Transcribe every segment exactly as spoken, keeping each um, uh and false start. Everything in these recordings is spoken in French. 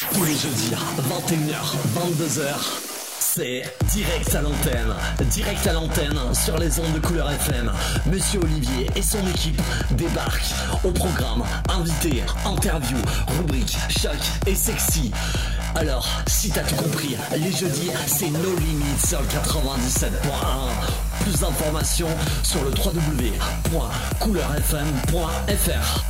Tous les jeudis, vingt et une heures, vingt-deux heures, c'est direct à l'antenne. Direct à l'antenne sur les ondes de Couleur F M. Monsieur Olivier et son équipe débarquent au programme. Invités, interviews, rubriques, choc et sexy. Alors, si t'as tout compris, les jeudis, c'est No Limits sur le quatre-vingt-dix-sept point un. Plus d'informations sur le w w w point couleur f m point f r.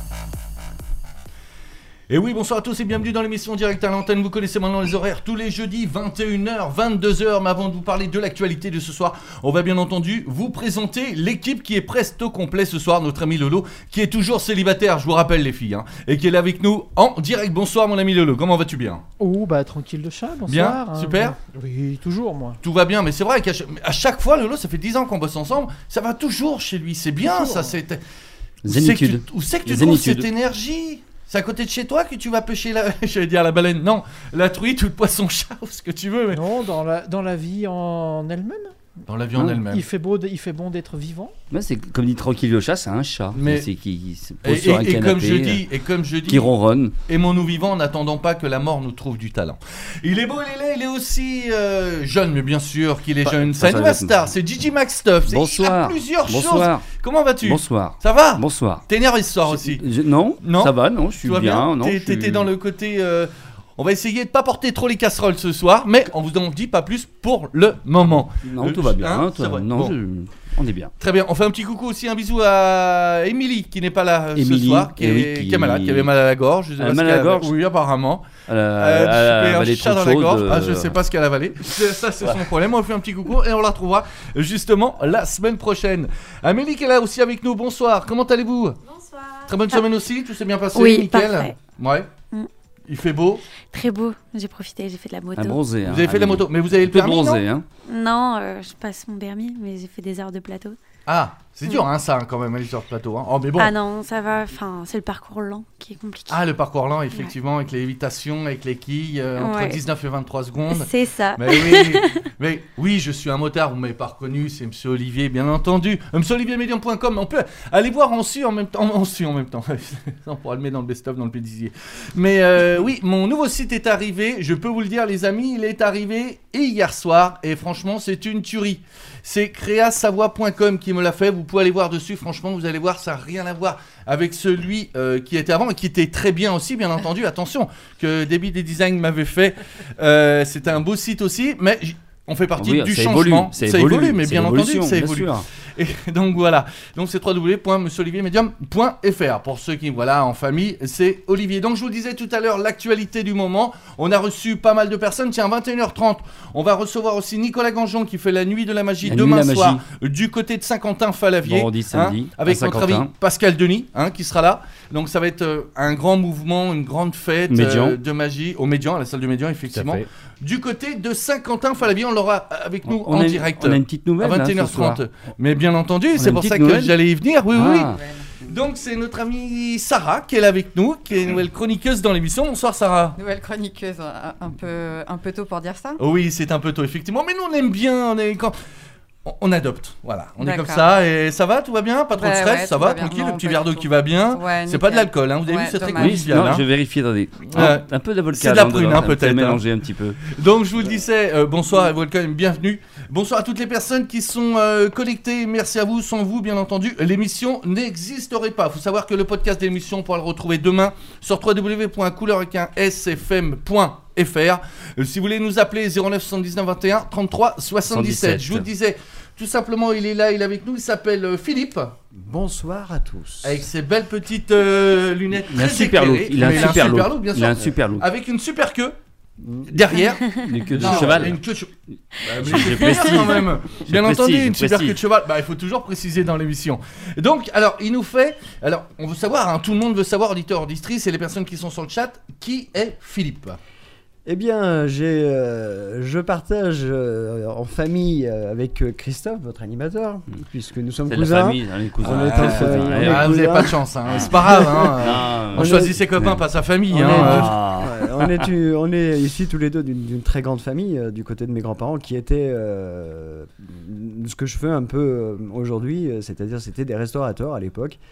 Et oui, bonsoir à tous et bienvenue dans l'émission Direct à l'antenne. Vous connaissez maintenant les horaires, tous les jeudis, vingt et une heures, vingt-deux heures. Mais avant de vous parler de l'actualité de ce soir, on va bien entendu vous présenter l'équipe qui est presque au complet ce soir. Notre ami Lolo, qui est toujours célibataire, je vous rappelle les filles, hein, et qui est là avec nous en direct. Bonsoir mon ami Lolo, comment vas-tu bien ? Oh bah tranquille de chat, bonsoir. Bien, hein, super. bah, Oui, toujours moi. Tout va bien, mais c'est vrai qu'à chaque, à chaque fois, Lolo, ça fait dix ans qu'on bosse ensemble, ça va toujours chez lui. C'est bien toujours. ça, c'est... Zénitude. Où c'est que tu trouves Zénitude. cette énergie ? C'est à côté de chez toi que tu vas pêcher la... J'allais dire la baleine, non, la truite ou le poisson-chat ou ce que tu veux. Mais... Non, dans la, dans la vie en elle-même. Dans la vie en Ah, elle-même. Il fait, beau de- il fait bon d'être vivant. Ouais, c'est comme dit tranquille le chat, c'est un chat. Mais- C'est qui, qui se Et, pose sur un et- et canapé, comme je dis, et comme je euh, dis, qui ronronne. aimons-nous vivants en n'attendant pas que la mort nous trouve du talent. Il est beau, il est laid, il est aussi euh, jeune, mais bien sûr qu'il est Pas- jeune. pas C'est une jeune. star, c'est Gigi Maxtuff. C'est- Il a Bonsoir. plusieurs choses. Bonsoir. Comment vas-tu ? Bonsoir. Ça va ? Bonsoir. T'es énervé ce soir aussi. Je- non, Non ça va, non, je suis Tu vas bien. bien, non, T'es- je suis- T'étais dans le côté... euh, On va essayer de pas porter trop les casseroles ce soir, mais on vous en dit pas plus pour le moment. Non, Euh, tout va bien. hein, hein, tout- c'est vrai. non, Bon. je- on est bien. Très bien, on fait un petit coucou aussi, un bisou à Émilie qui n'est pas là euh, ce Émilie, soir, qui, eh oui, est, qui- qui est malade, qui avait mal à la gorge. Je sais Elle a pas mal ce à la qu'elle a- gorge Oui, apparemment. Elle a- Euh, elle a chopé un avalé chat trop dans de la choses, gorge. euh, Ah, je sais pas ce qu'elle a avalé. C'est- Ça, c'est son problème. On fait un petit coucou et on la retrouvera justement la semaine prochaine. Amélie qui est là aussi avec nous. Bonsoir. Comment allez-vous ? Bonsoir. Très bonne semaine aussi. Tout s'est bien passé. Oui, nickel. parfait. Ouais. Mm. Il fait beau. Très beau, j'ai profité, j'ai fait de la moto. un bronzé. Vous avez fait de la moto, mais vous avez le peu permis, bronzé, non ? hein. Non, euh, je passe mon permis, mais j'ai fait des heures de plateau. Ah, c'est dur, hein, ça, quand même, aller sur le plateau. Hein. Oh, mais bon. Ah non, ça va, enfin, c'est le parcours lent qui est compliqué. Ah, le parcours lent, effectivement, avec les évitations, avec les quilles, euh, entre Ouais. dix-neuf et vingt-trois secondes. C'est ça. Mais oui, mais oui, je suis un motard, vous m'avez pas reconnu, c'est Monsieur Olivier, bien entendu. Euh, monsieur olivier médium point com, on peut aller voir en su en même temps, en su en même temps. On pourra le mettre dans le best-of, dans le pédisier. Mais euh, oui, mon nouveau site est arrivé, je peux vous le dire, les amis, il est arrivé hier soir, et franchement, c'est une tuerie. C'est créa savoie point com qui me l'a fait, vous pouvez aller voir dessus, franchement, vous allez voir, ça n'a rien à voir avec celui euh, qui était avant, et qui était très bien aussi, bien entendu. Attention, que Debbie des Designs m'avait fait, euh, c'était un beau site aussi, mais j- on fait partie Oui, du ça changement. évolue, ça évolue, mais c'est bien entendu l'évolution, que ça bien évolue. sûr. Et donc voilà, donc c'est w w w point monsieur olivier médium point f r pour ceux qui, voilà, en famille, c'est Olivier. Donc je vous disais tout à l'heure, l'actualité du moment, on a reçu pas mal de personnes, tiens, vingt et une heures trente, on va recevoir aussi Nicolas Gangeon qui fait la nuit de la magie La demain nuit de la soir, magie. du côté de Saint-Quentin-Falavier, Vendredi, samedi, à avec notre ami Saint-Quentin. Pascal Denis, hein, qui sera là. Donc ça va être euh, un grand mouvement, une grande fête Médian. euh, de magie au Médian, à la salle du Médian, effectivement. fait. Du côté de Saint-Quentin-Falavier, on l'aura avec nous On en a une- direct. on a une petite nouvelle, à hein, vingt et une heures ce soir. trente. Mais bien entendu, On a c'est une pour petite ça que nouvelle j'allais y venir. Oui, oui, Ah. oui. Donc c'est notre amie Sarah qui est là avec nous, qui est une nouvelle chroniqueuse dans l'émission. Bonsoir Sarah. Nouvelle chroniqueuse, un, un peu, un peu tôt pour dire ça. Oh oui, c'est un peu tôt effectivement, mais nous on aime bien. On est quand on, on adopte, voilà. On est comme D'accord. ça et ça va, tout va bien, pas trop de Bah stress, ouais, ça tout va, va bien. tranquille, Non, le petit pas verre du d'eau tout. qui va bien. Ouais, c'est pas de nickel. l'alcool, hein, vous avez Ouais, vu, c'est très dommage. Oui, convivial. non, hein. je vérifie, attendez. Ouais. Un peu de vodka. C'est de la là, prune, dedans, hein, ça me fait peut-être, mélanger un petit peu. Donc je vous le disais, euh, bonsoir et welcome, bienvenue. Bonsoir à toutes les personnes qui sont euh, connectées, merci à vous, sans vous bien entendu, l'émission n'existerait pas. Il faut savoir que le podcast de l'émission, on pourra le retrouver demain sur w w w point couleur avec un s f m point f r. Euh, si vous voulez nous appeler zéro neuf soixante-dix-neuf vingt et un trente-trois soixante-dix-sept. Je vous le disais, tout simplement il est là, il est avec nous, il s'appelle euh, Philippe. Bonsoir à tous. Avec ses belles petites euh, lunettes Il a un très super look. éclairées. Il a Mais un super look. bien Il a un sûr. super look. Avec une super queue derrière. Une queue de Non, cheval. Une queue de cheval. Je- je précise. quand même. Je Bien précise, entendu, je une super précise. queue de cheval. Bah, il faut toujours préciser dans l'émission. Donc, alors, il nous fait. Alors, on veut savoir, hein, tout le monde veut savoir, auditeur, auditrice, et les personnes qui sont sur le chat, qui est Philippe ? Eh bien, j'ai, euh, je partage euh, en famille euh, avec euh, Christophe, votre animateur, puisque nous sommes C'est de la cousins. famille, hein, les cousins. On est Ah, en famille, on est ah, vous n'avez cousins. pas de chance, hein. C'est pas grave. Hein. Non, On On choisit est- ses copains, pas sa famille. On hein. est- Ah. Ouais, on, est, tu- on est ici tous les deux d'une, d'une très grande famille, euh, du côté de mes grands-parents, qui étaient euh, ce que je fais un peu euh, aujourd'hui, euh, c'est-à-dire c'était des restaurateurs à l'époque.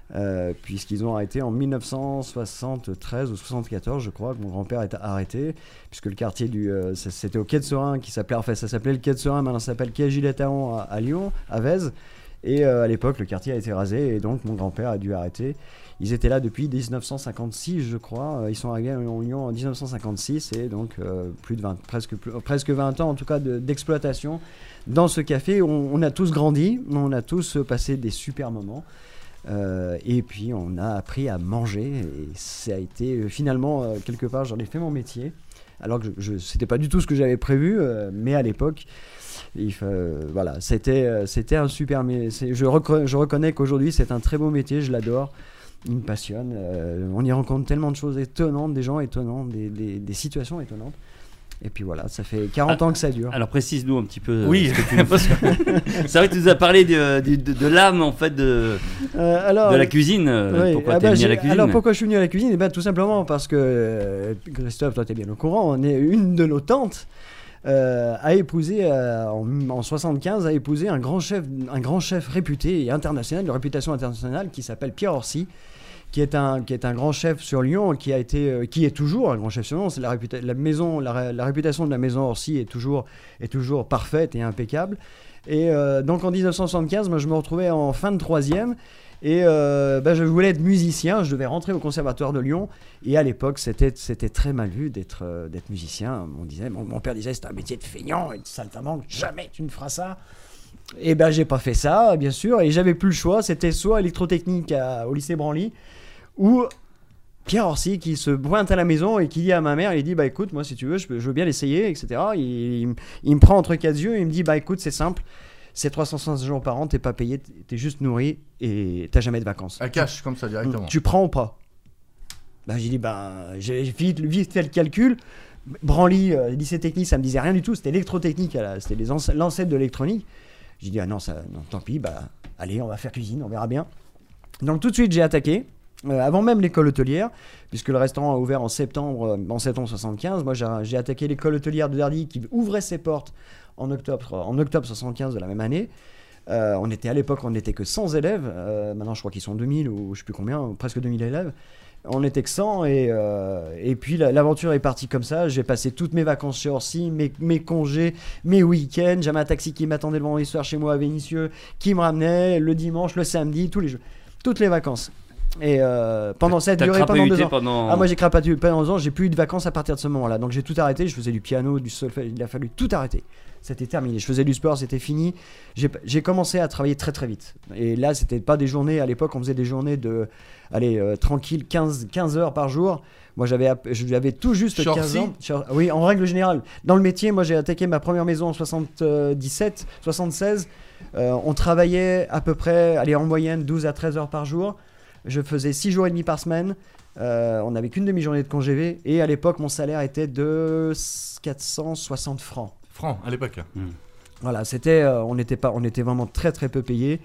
Euh, puisqu'ils ont arrêté en mille neuf cent soixante-treize ou soixante-quatorze, je crois, que mon grand-père est arrêté, puisque le quartier du, euh, c'était au quai de Serein, qui s'appelait, enfin ça s'appelait le quai de Serein, maintenant ça s'appelle quai Gilles-Taon à, à Lyon, à Vèze, et euh, à l'époque le quartier a été rasé, et donc mon grand-père a dû arrêter. Ils étaient là depuis dix-neuf cent cinquante-six, je crois, ils sont arrivés en Lyon en dix-neuf cent cinquante-six, et donc euh, plus de vingt, presque, plus, presque vingt ans en tout cas de, d'exploitation dans ce café. On, on a tous grandi, on a tous passé des super moments. Euh, et puis on a appris à manger et ça a été euh, finalement euh, quelque part j'en ai fait mon métier alors que je, je, c'était pas du tout ce que j'avais prévu euh, mais à l'époque il, euh, voilà, c'était, euh, c'était un super métier. Je, rec- je reconnais qu'aujourd'hui c'est un très beau métier, je l'adore, il me passionne, euh, on y rencontre tellement de choses étonnantes, des gens étonnants, des, des, des situations étonnantes. Et puis voilà, ça fait quarante ah, ans que ça dure. Alors précise-nous un petit peu. Oui. Ce que tu nous... C'est vrai que tu nous as parlé de, de, de, de l'âme en fait de, euh, alors, de la cuisine. Oui. Pourquoi ah tu es bah, venu à la cuisine? Alors pourquoi je suis venu à la cuisine? Eh ben, tout simplement parce que, euh, Christophe, toi tu es bien au courant, on est une de nos tantes euh, a épousé, euh, en, en soixante-quinze, a épousé un grand chef, un grand chef réputé et international, de réputation internationale, qui s'appelle Pierre Orsi. Qui est, un, qui est un grand chef sur Lyon, qui, a été, euh, qui est toujours un grand chef sur Lyon. C'est la, réputa- la, maison, la, la réputation de la maison Orsi est toujours, est toujours parfaite et impeccable. Et euh, donc en dix-neuf cent soixante-quinze, moi, je me retrouvais en fin de troisième et euh, bah, je voulais être musicien. Je devais rentrer au conservatoire de Lyon. Et à l'époque, c'était, c'était très mal vu d'être, euh, d'être musicien. On disait, mon, mon père disait c'est un métier de feignant et de saltimbanque. Jamais tu ne feras ça. Et ben j'ai pas fait ça, bien sûr. Et j'avais plus le choix. C'était soit électrotechnique à, au lycée Branly, ou Pierre Orsi qui se pointe à la maison et qui dit à ma mère, il dit bah écoute, moi si tu veux, je, je veux bien l'essayer, et cetera. Il, il, il me prend entre quatre yeux et il me dit bah écoute, c'est simple, c'est trois cent soixante jours par an, t'es pas payé, t'es juste nourri et t'as jamais de vacances. À cash, comme ça directement. Tu prends ou pas? Bah j'ai dit bah j'ai vite, vite fait le calcul. Branly, euh, lycée technique, ça me disait rien du tout, c'était électrotechnique, c'était les anc- l'ancêtre de l'électronique. J'ai dit ah non, ça, non, tant pis, bah allez, on va faire cuisine, on verra bien. Donc tout de suite j'ai attaqué. Euh, avant même l'école hôtelière, puisque le restaurant a ouvert en septembre, euh, en septembre soixante-quinze. Moi, j'ai, j'ai attaqué l'école hôtelière de Dardy qui ouvrait ses portes en octobre, en octobre soixante-quinze de la même année. Euh, on était à l'époque, on n'était que cent élèves. Euh, maintenant, je crois qu'ils sont deux mille ou je sais plus combien, presque deux mille élèves. On n'était que cent et, euh, et puis la, l'aventure est partie comme ça. J'ai passé toutes mes vacances chez Orsi, mes, mes congés, mes week-ends. J'avais un taxi qui m'attendait le vendredi soir chez moi à Vénissieux, qui me ramenait le dimanche, le samedi, tous les jours, toutes les vacances. Et euh, pendant cette durée, pendant deux ans. Pendant... Ah, moi j'ai crapahuté pendant deux ans, j'ai plus eu de vacances à partir de ce moment-là. Donc j'ai tout arrêté, je faisais du piano, du solfège, il a fallu tout arrêter. C'était terminé. Je faisais du sport, c'était fini. J'ai, j'ai commencé à travailler très très vite. Et là, c'était pas des journées, à l'époque, on faisait des journées de, allez, euh, tranquille, quinze, quinze heures par jour. Moi j'avais, j'avais tout juste Chorcy. quinze ans. Oui, en règle générale. Dans le métier, moi j'ai attaqué ma première maison en soixante-dix-sept, soixante-seize. Euh, on travaillait à peu près, allez, en moyenne, douze à treize heures par jour. Je faisais six jours et demi par semaine. Euh, on n'avait qu'une demi-journée de congé V. Et à l'époque, mon salaire était de quatre cent soixante francs. Francs, à l'époque. Mmh. Voilà, c'était, euh, on était pas, on était vraiment très très peu payés.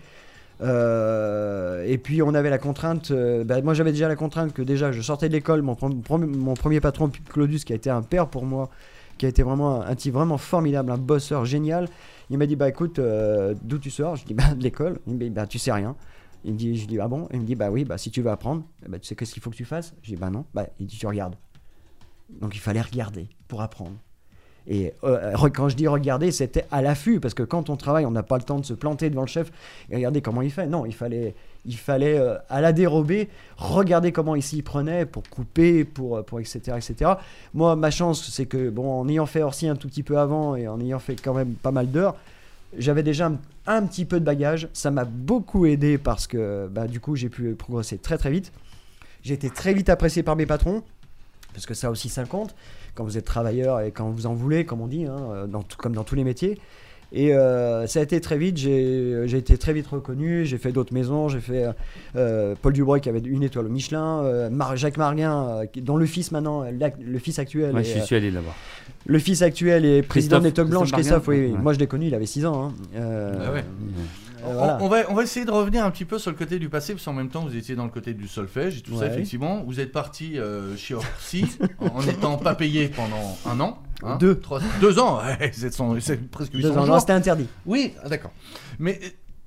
Euh, et puis on avait la contrainte, euh, bah, moi j'avais déjà la contrainte que déjà je sortais de l'école, mon, prom- mon premier patron Claudius, qui a été un père pour moi, qui a été vraiment un, un type vraiment formidable, un bosseur génial. Il m'a dit bah écoute, euh, d'où tu sors? Je dis bah de l'école. Il me dit bah tu sais rien. Il me dit, je dis ah bon? Il me dit bah oui, bah si tu veux apprendre, bah, tu sais qu'est-ce qu'il faut que tu fasses? Je dis bah non. Bah il dit tu regardes. Donc il fallait regarder pour apprendre. Et euh, quand je dis regarder, c'était à l'affût, parce que quand on travaille, on n'a pas le temps de se planter devant le chef et regarder comment il fait. Non, il fallait, il fallait euh, à la dérobée regarder comment il s'y prenait pour couper, pour, pour et cetera, et cetera. Moi, ma chance, c'est que bon, en ayant fait Orsi un tout petit peu avant et en ayant fait quand même pas mal d'heures, j'avais déjà un, un petit peu de bagage. Ça m'a beaucoup aidé parce que bah, du coup, j'ai pu progresser très très vite. J'ai été très vite apprécié par mes patrons, parce que ça aussi, ça compte. Quand vous êtes travailleur et quand vous en voulez, comme on dit, hein, dans tout, comme dans tous les métiers. Et euh, ça a été très vite, j'ai, j'ai été très vite reconnu, j'ai fait d'autres maisons, j'ai fait euh, Paul Dubreuil qui avait une étoile au Michelin, euh, Mar- Jacques Marguin, euh, dont le fils maintenant, le fils actuel... Ouais, est, je suis allé là-bas. Le fils actuel est président des Toques Blanches, Christophe, oui, oui. Ouais. Moi je l'ai connu, il avait six ans. Hein. Euh, Ah ouais. euh, voilà. on, on, va, on va essayer de revenir un petit peu sur le côté du passé, parce qu'en même temps, vous étiez dans le côté du solfège et tout Ouais. ça, effectivement. Vous êtes parti euh, chez Orsi en n'étant pas payé pendant un an. Hein, Deux. Trois, deux ans, ouais, c'est, son, c'est presque huit cents Deux ans, jours. non, c'était interdit. Oui, ah, d'accord. Mais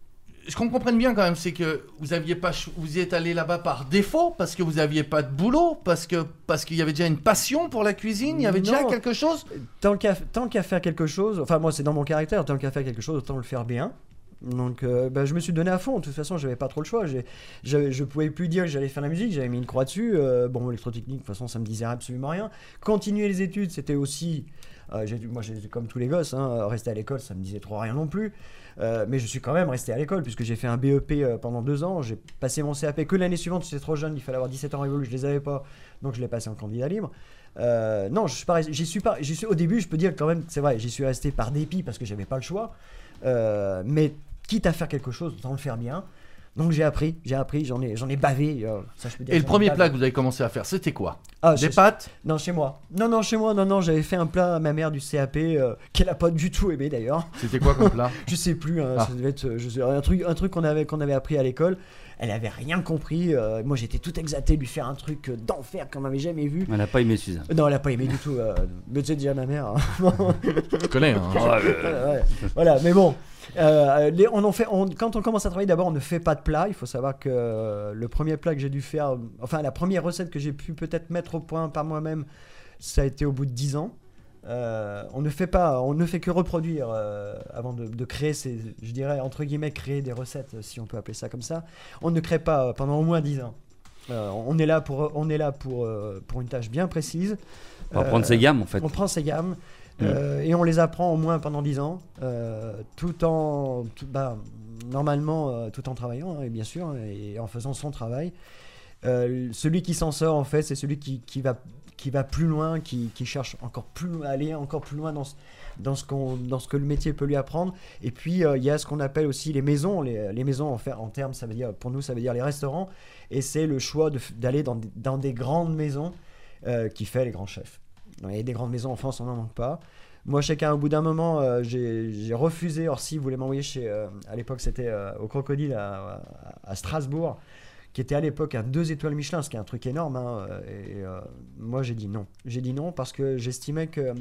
je comprenne bien quand même, c'est que vous aviez pas, vous y êtes allé là-bas par défaut parce que vous aviez pas de boulot, parce que parce qu'il y avait déjà une passion pour la cuisine, il y avait Non. déjà quelque chose. Tant qu'à tant qu'à faire quelque chose, enfin moi c'est dans mon caractère, tant qu'à faire quelque chose, autant le faire bien. Donc euh, bah, je me suis donné à fond. De toute façon, j'avais pas trop le choix. J'ai, j'avais, je pouvais plus dire que j'allais faire la musique. J'avais mis une croix dessus. Euh, bon, électrotechnique, de toute façon, ça me disait absolument rien. Continuer les études, c'était aussi. Euh, j'ai, moi, j'étais comme tous les gosses. Hein, rester à l'école, ça me disait trop rien non plus. Euh, mais je suis quand même resté à l'école puisque j'ai fait un B E P euh, pendant deux ans. J'ai passé mon C A P que l'année suivante. J'étais trop jeune. Il fallait avoir dix-sept ans révolus. Je les avais pas. Donc je l'ai passé en candidat libre. Euh, non, je suis pas, j'y suis pas. J'y suis, au début, je peux dire quand même, c'est vrai, j'y suis resté par dépit parce que j'avais pas le choix. Euh, mais quitte à faire quelque chose, autant le faire bien. Donc j'ai appris, j'ai appris, j'en ai, j'en ai bavé. Euh, ça, je peux dire Et que le j'en ai premier bavé. plat que vous avez commencé à faire, c'était quoi? Ah, Des je- pâtes? Non, chez moi. Non, non, chez moi, non, non, j'avais fait un plat à ma mère du C A P euh, qu'elle a pas du tout aimé d'ailleurs. C'était quoi comme plat? Je sais plus, hein, Ah. ça devait être euh, je sais, un truc, un truc qu'on avait, qu'on avait appris à l'école. Elle avait rien compris. euh, moi, j'étais tout exalté de lui faire un truc euh, d'enfer qu'on n'avait jamais vu. Elle n'a pas aimé Suzanne. Non, elle a pas aimé du tout. euh, mais c'est déjà ma mère. hein. Je connais. Hein. Voilà, ouais. Voilà, mais bon, euh, les- on en fait, on- quand on commence à travailler, d'abord, on ne fait pas de plat. Il faut savoir que euh, le premier plat que j'ai dû faire, enfin, la première recette que j'ai pu peut-être mettre au point par moi-même, ça a été au bout de dix ans. Euh, on ne fait pas, on ne fait que reproduire euh, avant de, de créer ces, je dirais entre guillemets, créer des recettes, si on peut appeler ça comme ça. On ne crée pas euh, pendant au moins dix ans. Euh, on est là pour, on est là pour, euh, pour une tâche bien précise. On va Euh, prendre ses gammes en fait. On prend ces gammes euh, et on les apprend au moins pendant dix ans, euh, tout en, tout- bah, normalement, euh, tout en travaillant, hein, et bien sûr, et en faisant son travail. Euh, celui qui s'en sort, en fait, c'est celui qui, qui, va, qui va plus loin, qui, qui cherche encore plus loin, aller encore plus loin dans ce, dans ce, qu'on, dans ce que le métier peut lui apprendre. Et puis, euh, il y a ce qu'on appelle aussi les maisons. Les, les maisons, en, fait, en termes, ça veut dire, pour nous, ça veut dire les restaurants. Et c'est le choix de, d'aller dans, des- dans des grandes maisons euh, qui fait les grands chefs. Il y a des grandes maisons en France, on n'en manque pas. Moi, chacun, au bout d'un moment, euh, j'ai, j'ai refusé. Or, si vous voulez m'envoyer chez. Euh, à l'époque, c'était euh, au Crocodile à, à- à Strasbourg, qui était à l'époque un deux étoiles Michelin, ce qui est un truc énorme. Hein, et euh, moi, j'ai dit non. J'ai dit non parce que j'estimais que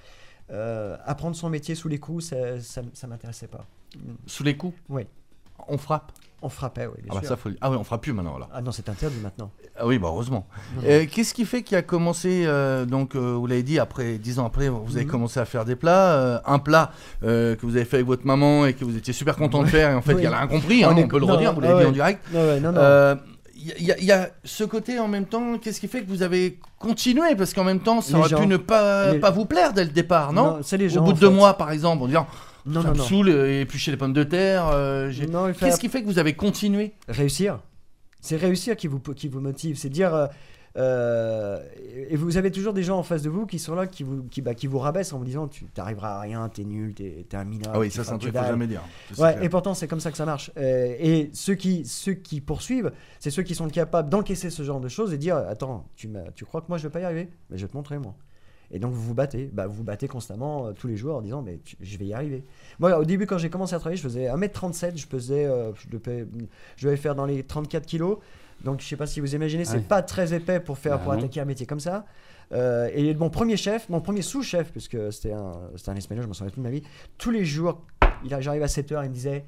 euh, apprendre son métier sous les coups, ça, ça, ça m'intéressait pas. Sous les coups? Oui. On frappe? On frappait, oui, bien Ah bah sûr. ça faut... Ah oui, on frappe plus maintenant là. Ah non, c'est interdit maintenant. Ah oui, bah heureusement. Non, Euh, qu'est-ce qui fait qu'il a commencé, euh, donc euh, vous l'avez dit, après, dix ans après, vous avez Mhm. commencé à faire des plats. euh, un plat euh, que vous avez fait avec votre maman et que vous étiez super content de faire, et en fait, Oui. il a rien compris, hein, On on, est- peut le non, redire, vous ah l'avez dit ouais. en direct. Non, ouais, non, non. Euh, Il y, a- il y a ce côté en même temps, qu'est-ce qui fait que vous avez continué? Parce qu'en même temps, ça Les aurait gens. pu ne pas, Les- pas vous plaire dès le départ, non? c'est les Au gens. bout en de deux fait. mois, par exemple, en disant Non, ça non, me non. saoule, euh, éplucher les pommes de terre. euh, j'ai- Non, il fait Qu'est-ce qui fait que vous avez continué? réussir. C'est réussir qui vous, qui vous motive. C'est dire. euh, euh, et vous avez toujours des gens en face de vous qui sont là, qui vous, qui, bah, qui vous rabaissent en vous disant tu t'arriveras à rien, t'es nul, t'es, t'es un mineur. Ah oui, tu ça c'est feras un que truc qu'il faut dalle. jamais dire. Ça, c'est Ouais, clair. et pourtant c'est comme ça que ça marche. Euh, et ceux qui, ceux qui poursuivent, c'est ceux qui sont capables d'encaisser ce genre de choses et dire attends, tu, m'as, tu crois que moi je vais pas y arriver? Mais je vais te montrer moi. Et donc vous vous battez, bah, vous vous battez constamment euh, tous les jours en disant mais tu- je vais y arriver. Moi au début quand j'ai commencé à travailler, je faisais un mètre trente-sept, je pesais, euh, je, devais, je devais faire dans les trente-quatre kilos. Donc je sais pas si vous imaginez, c'est Ouais. pas très épais pour faire Bah, pour non. attaquer un métier comme ça. Euh, et mon premier chef, mon premier sous-chef, puisque c'était un, c'était un espagnol, je m'en souviens toute ma vie, tous les jours, il a- j'arrive à sept heures, il me disait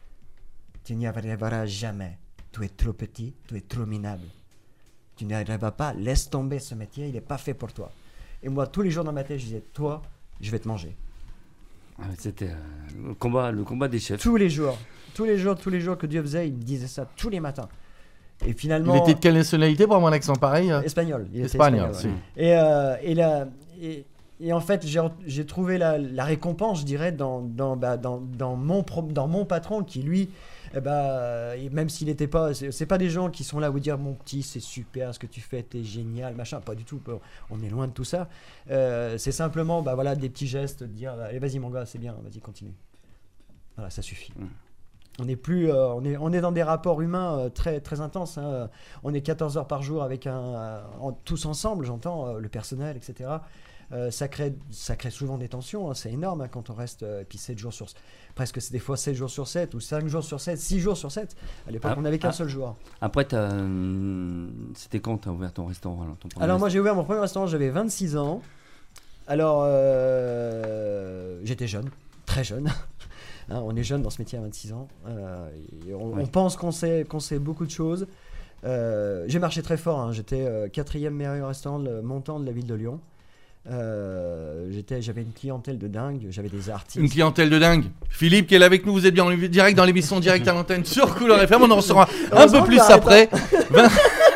tu n'y arriveras jamais, tu es trop petit, tu es trop minable. Tu n'y arriveras pas, laisse tomber ce métier, il n'est pas fait pour toi. Et moi, tous les jours dans ma tête, je disais toi, je vais te manger. Ah, C'était euh, le, combat, le combat des chefs. Tous les jours, tous les jours, tous les jours que Dieu faisait, il me disait ça tous les matins. Et finalement. Il était de quelle nationalité pour avoir un accent pareil? euh Espagnol. Il était Espagnol, espagnol, si. ouais. Et, euh, et, la- et, et en fait, j'ai, j'ai trouvé la, la récompense, je dirais, dans, dans, bah, dans, dans, mon, pro- dans mon patron qui, lui, eh bah, et même s'il n'était pas. C'est, c'est pas des gens qui sont là à vous dire mon petit, c'est super ce que tu fais, t'es génial, machin. Pas du tout. On est loin de tout ça. Euh, c'est simplement bah, voilà, des petits gestes, de dire allez, vas-y, mon gars, c'est bien, vas-y, continue. Voilà, ça suffit. Mm. On est plus, euh, on est, on est dans des rapports humains euh, très, très intenses. Hein. On est quatorze heures par jour avec un, euh, en- tous ensemble, j'entends euh, le personnel, et cetera. Euh, ça crée, ça crée souvent des tensions. Hein. C'est énorme hein, quand on reste euh, et puis sept jours sur, presque c'est des fois sept jours sur sept ou cinq jours sur sept, six jours sur sept. À l'époque, Ah, on n'avait qu'un ah. seul jour. Après, t'as, euh, c'était quand tu as ouvert ton restaurant alors, ton premier Alors moi, j'ai ouvert mon premier restaurant, j'avais vingt-six ans. Alors, euh, j'étais jeune, très jeune. Hein, on est jeune dans ce métier à vingt-six ans. Euh, et on, Ouais. on pense qu'on sait, qu'on sait beaucoup de choses. Euh, j'ai marché très fort. Hein, j'étais euh, quatrième meilleur restaurant de- montant de la ville de Lyon. Euh, j'étais, j'avais une clientèle de dingue. J'avais des artistes. Une clientèle de dingue. Philippe qui est là avec nous, vous êtes bien en direct dans l'émission Direct à l'antenne sur Couleur F M. On en saura un Heureusement peu que plus j'arrête après. vingt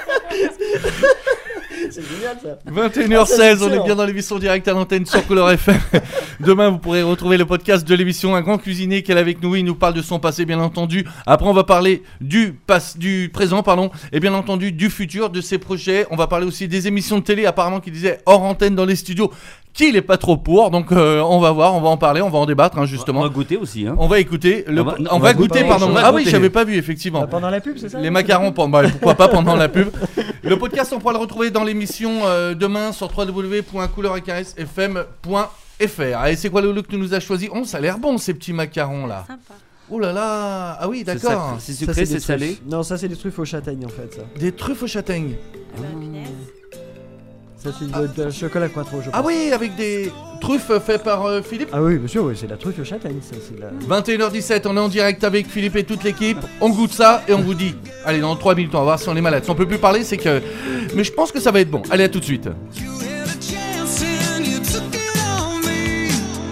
C'est génial ça. vingt et une heures Ah, c'est seize, on est excellent. bien dans l'émission Direct à l'antenne sur Couleur F M. Demain, vous pourrez retrouver le podcast de l'émission Un grand cuisinier qui est là avec nous. Il nous parle de son passé, bien entendu. Après, on va parler du, pass- du présent, pardon, et bien entendu du futur, de ses projets. On va parler aussi des émissions de télé, apparemment, qui disaient hors antenne dans les studios, qu'il est pas trop pour. Donc, euh, on va voir, on va en parler, on va en débattre, hein, justement. On va goûter aussi. Hein. On va écouter. Le... On va- On, on va, va goûter, goûter, pardon. on va Ah oui, goûter. j'avais pas vu, effectivement. Ah, pendant la pub, c'est ça? Les macarons, pendant- bah, pourquoi pas pendant la pub. Le podcast, on pourra le retrouver dans l'émission euh, demain sur w w w point couleur f m point f r. Et c'est quoi le look que tu nous as choisi? Oh, ça a l'air bon, ces petits macarons là. Sympa. Oh là là. Ah oui, C'est d'accord. sacré, C'est Ça, sucré, des c'est truffes. salé. Non, ça c'est des truffes aux châtaignes en fait. Ça, Des truffes aux châtaignes. Ah bah, punaise. ça c'est de, de chocolat quattro, je pense. Ah oui, avec des truffes faites par euh, Philippe. Ah oui, bien sûr, oui, c'est de la truffe aux châtaignes. Ça, c'est de la... vingt et une heures dix-sept, on est en direct avec Philippe et toute l'équipe. On goûte ça et on vous dit. Allez, dans trois minutes, on va voir si on est malade. Si on peut plus parler, c'est que. Mais je pense que ça va être bon. Allez, à tout de suite. You had a chance and you took it on me.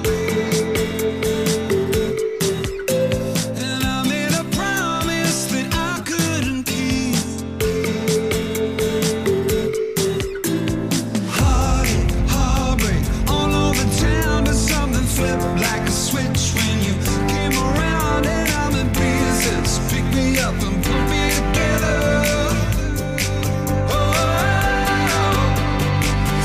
And I made a promise that I couldn't keep. Heartache, heartbreak, all over town, but something flipped like a switch when you came around. And I'm in pieces. Pick me up and put me together. Oh,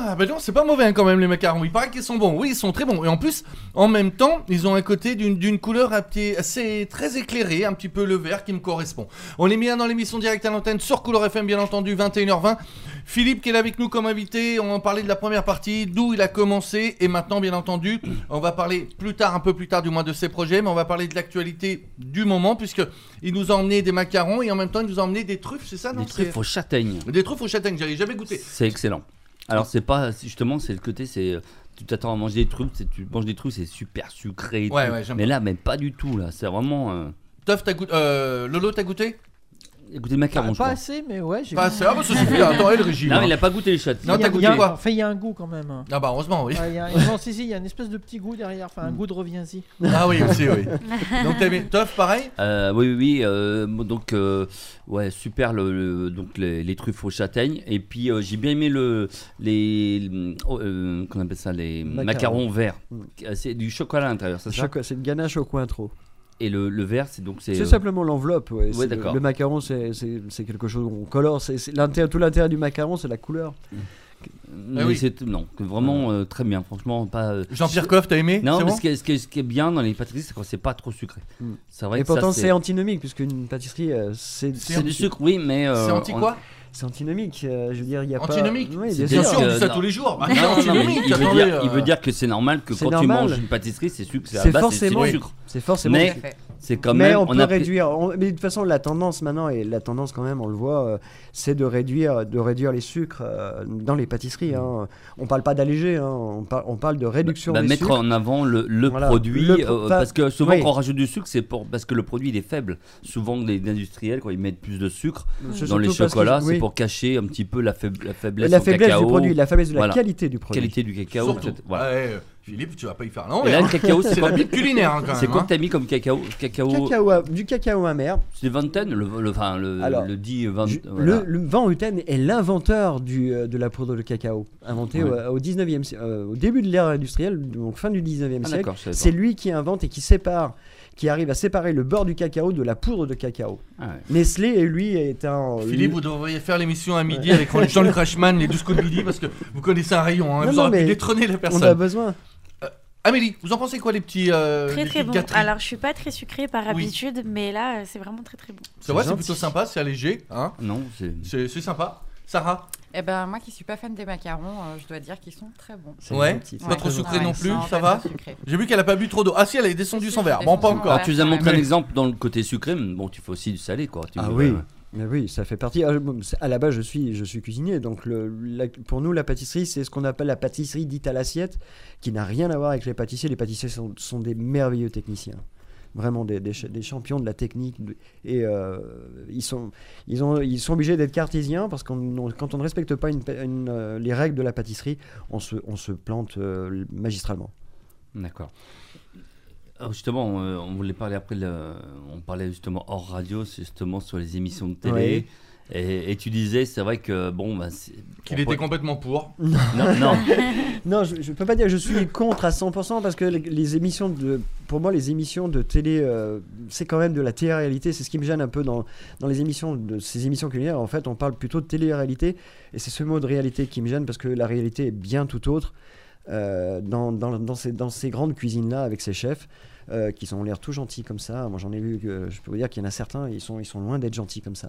Ah bah non, c'est pas mauvais hein, quand même les macarons. Il paraît qu'ils sont bons. Oui, ils sont très bons. Et en plus, en même temps, ils ont un côté d'une, d'une couleur assez très éclairée, un petit peu le vert qui me correspond. On est bien dans l'émission Direct à l'antenne sur Couleur F M, bien entendu, vingt et une heures vingt. Philippe qui est là avec nous comme invité. On va parler de la première partie, d'où il a commencé. Et maintenant, bien entendu, on va parler plus tard, un peu plus tard du moins de ses projets, mais on va parler de l'actualité du moment, puisque il nous a emmené des macarons et en même temps, il nous a emmené des truffes, c'est ça non? Des truffes aux châtaignes. Des truffes aux châtaignes, j'avais jamais goûté. C'est excellent. Alors c'est pas justement c'est le côté c'est tu t'attends à manger des trucs, c'est, tu manges des trucs c'est super sucré. Ouais, ouais, j'aime mais pas. là même pas du tout là, c'est vraiment. Euh... Toff, t'as goûté euh, Lolo, t'as goûté? Écoutez le macaron, Pas, je pas crois. assez, mais ouais. J'ai Pas assez, ah bah ça suffit. Attends, elle régime. Non, hein. mais il a pas goûté les châtaignes. Non, Il y a- t'as goûté il y a- quoi? Enfin, il y a un goût quand même. hein. Ah bah heureusement, oui. Ouais, il y a- non, si, si, il y a une espèce de petit goût derrière, enfin un goût de reviens-y. Ah oui, aussi, oui. Donc t'as aimé Toff, pareil? Euh, oui, oui, oui. Euh, donc, euh, ouais, super. Le, le- donc les, les truffes aux châtaignes. Et puis euh, j'ai bien aimé le les euh, qu'on appelle ça les Macarons. macarons verts. Mm. C'est du chocolat à l'intérieur, c'est ça. Choco- C'est une ganache au Cointreau. Et le, le vert, c'est donc c'est. C'est euh, simplement l'enveloppe. Ouais. C'est le- d'accord. Le, macaron, c'est, c'est, c'est quelque chose qu'on colore. C'est, c'est l'intérêt, tout l'intérêt du macaron, c'est la couleur. mais Ah oui. c'est non, que vraiment euh, très bien. Franchement, pas. euh, Jean-Pierre Coff, t'as aimé? Non, C'est mais bon ce, qui est, ce, qui est, ce qui est bien dans les pâtisseries, c'est quand c'est pas trop sucré. Mm. C'est vrai Et que pourtant, ça, c'est antinomique, puisque une pâtisserie, euh, c'est, C'est c'est du sucre, oui, mais. euh, C'est anti on- quoi? c'est antinomique. euh, je veux dire, il y a Antinomique? pas. Oui, C'est bien Bien sûr. sûr, on que- dit ça non. tous les jours. Bah, Non, c'est non, mais antinomique, il, veut attendez, dire, il euh. veut dire que c'est normal que C'est quand tu normal. manges une pâtisserie, c'est sucre, c'est à C'est la base, c'est, c'est forcément- du sucre. C'est forcément. Mais- Tout à fait. C'est quand Mais même. on peut a- réduire. on- Mais de toute façon, la tendance maintenant, et la tendance quand même, on le voit, euh, c'est de réduire, de réduire les sucres euh, dans les pâtisseries. Hein. On parle pas d'alléger, hein, on, par- on parle de réduction Bah, des mettre sucres. en avant le, le Voilà. produit Le pro- euh, enfin, parce que souvent oui. quand on rajoute du sucre c'est pour parce que le produit il est faible. Souvent les industriels quand ils mettent plus de sucre C'est dans les surtout parce que- chocolats oui. c'est pour cacher un petit peu la, faib- la faiblesse, La au faiblesse cacao, du produit, la faiblesse de la Voilà. qualité du produit. qualité du cacao. Surtout. et cetera. Voilà. Ouais, euh, Philippe, tu vas pas y faire Et l'envers. là hein. le cacao c'est C'est quoi la bite culinaire hein, quand C'est même. quoi hein. que t'as mis comme cacao Cacao. Cacao, a- du cacao amer. C'est Vingtaine le, le, enfin, le, Alors, le dit vingt. Ju- voilà. Le, le Van Houten est l'inventeur du, euh, de la poudre de cacao, inventé Ouais. au, au dix-neuvième sie- euh, au début de l'ère industrielle, donc fin du dix-neuvième Ah, siècle. d'accord, je savais pas. C'est lui qui invente et qui sépare, qui arrive à séparer le beurre du cacao de la poudre de cacao. Ah ouais. Nestlé, et lui, est un. Philippe, vous devriez faire l'émission à midi avec Jean-Luc Reichmann, les douze coups de midi, parce que vous connaissez un rayon. Hein, Non, vous non, aurez pu mais détrôner la on a personne. besoin. Amélie, vous en pensez quoi les petits euh, Très les très petites bon. gâteries? Alors je suis pas très sucrée par Oui. habitude, mais là euh, c'est vraiment très très bon. C'est vrai, c'est c'est gentil. plutôt sympa, c'est allégé. Hein, Non, c'est. c'est, c'est sympa. Sarah? Eh ben, moi qui suis pas fan des macarons, euh, je dois dire qu'ils sont très bons. C'est Ouais. gentil, c'est Pas trop très sucré Ouais, non plus, non, ça pas va trop sucré. J'ai vu qu'elle a pas bu trop d'eau. Ah si, elle est descendue Si, son si, verre. j'ai Bon, pas descendu encore. mon Alors tu nous as montré un Mais- exemple dans le côté sucré, mais bon tu fais aussi du salé quoi. Tu Ah me- oui. Mais oui, ça fait partie. ah, bon, c'est- À la base, je suis, je suis cuisinier, donc le, la- pour nous, la pâtisserie, c'est ce qu'on appelle la pâtisserie dite à l'assiette, qui n'a rien à voir avec les pâtissiers. Les pâtissiers sont, sont des merveilleux techniciens, vraiment des, des, ch- des champions de la technique. de- et euh, ils sont, ils ont, ils sont obligés d'être cartésiens parce que quand on ne respecte pas une, pa- une, euh, les règles de la pâtisserie, on se, on se plante euh, magistralement. D'accord. Alors justement, on, euh, on voulait parler après, le- on parlait justement hors radio, c'est justement sur les émissions de télé. Et, et tu disais, c'est vrai que bon, bah, c'est- Qu'il on était pourrait- complètement pour. Non, non. Non, je ne peux pas dire que je suis contre à cent pour cent parce que les, les émissions de, pour moi, les émissions de télé, euh, c'est quand même de la télé-réalité. C'est ce qui me gêne un peu dans, dans les émissions, de ces émissions culinaires. En fait, on parle plutôt de télé-réalité et c'est ce mot de réalité qui me gêne parce que la réalité est bien tout autre euh, dans, dans, dans, ces, dans ces grandes cuisines-là avec ces chefs. Euh, qui ont l'air tout gentils comme ça. Moi, j'en ai vu, que, je peux vous dire qu'il y en a certains, ils sont, ils sont loin d'être gentils comme ça.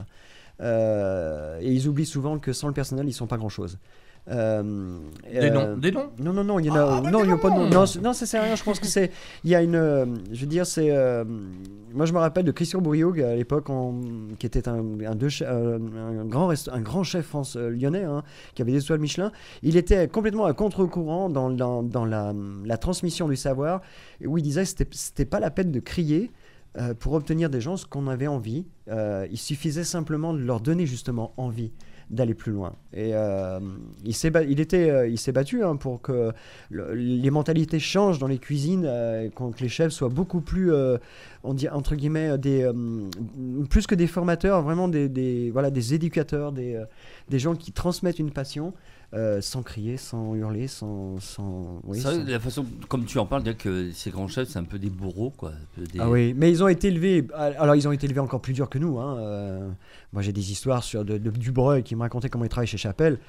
Euh, et ils oublient souvent que sans le personnel, ils sont pas grand-chose. Euh, Des euh, noms, des noms. Non, non, non, il y en a. Ah, bah, non, il y a des pas de noms. nom. Non, c'est- non, ça sert à rien. Je pense que c'est. Il y a une. euh, je veux dire, c'est. euh, moi, je me rappelle de Christian Bourriaud à l'époque, en- qui était un, un, deux che- euh, un grand, rest- un grand chef France euh, lyonnais, hein, qui avait des étoiles Michelin. Il était complètement à contre-courant dans, dans, dans la, la transmission du savoir, où il disait que c'était, c'était pas la peine de crier. euh, pour obtenir des gens ce qu'on avait envie. Euh, il suffisait simplement de leur donner justement envie d'aller plus loin. Et euh, il, s'est ba- il, était, euh, il s'est battu hein, pour que le- les mentalités changent dans les cuisines, euh, qu'on- que les chefs soient beaucoup plus, euh, on dit entre guillemets, des, euh, plus que des formateurs, vraiment des, des, voilà, des éducateurs, des, euh, des gens qui transmettent une passion. Euh, sans crier, sans hurler, sans... sans, oui, C'est vrai, sans- la façon, comme tu en parles, dire que ces grands chefs, c'est un peu des bourreaux, quoi. un peu des- Ah oui, mais ils ont été élevés. Alors ils ont été élevés encore plus dur que nous. Hein. Euh, moi j'ai des histoires sur de, de- du Breuil qui me racontait comment il travaille chez Chapelle.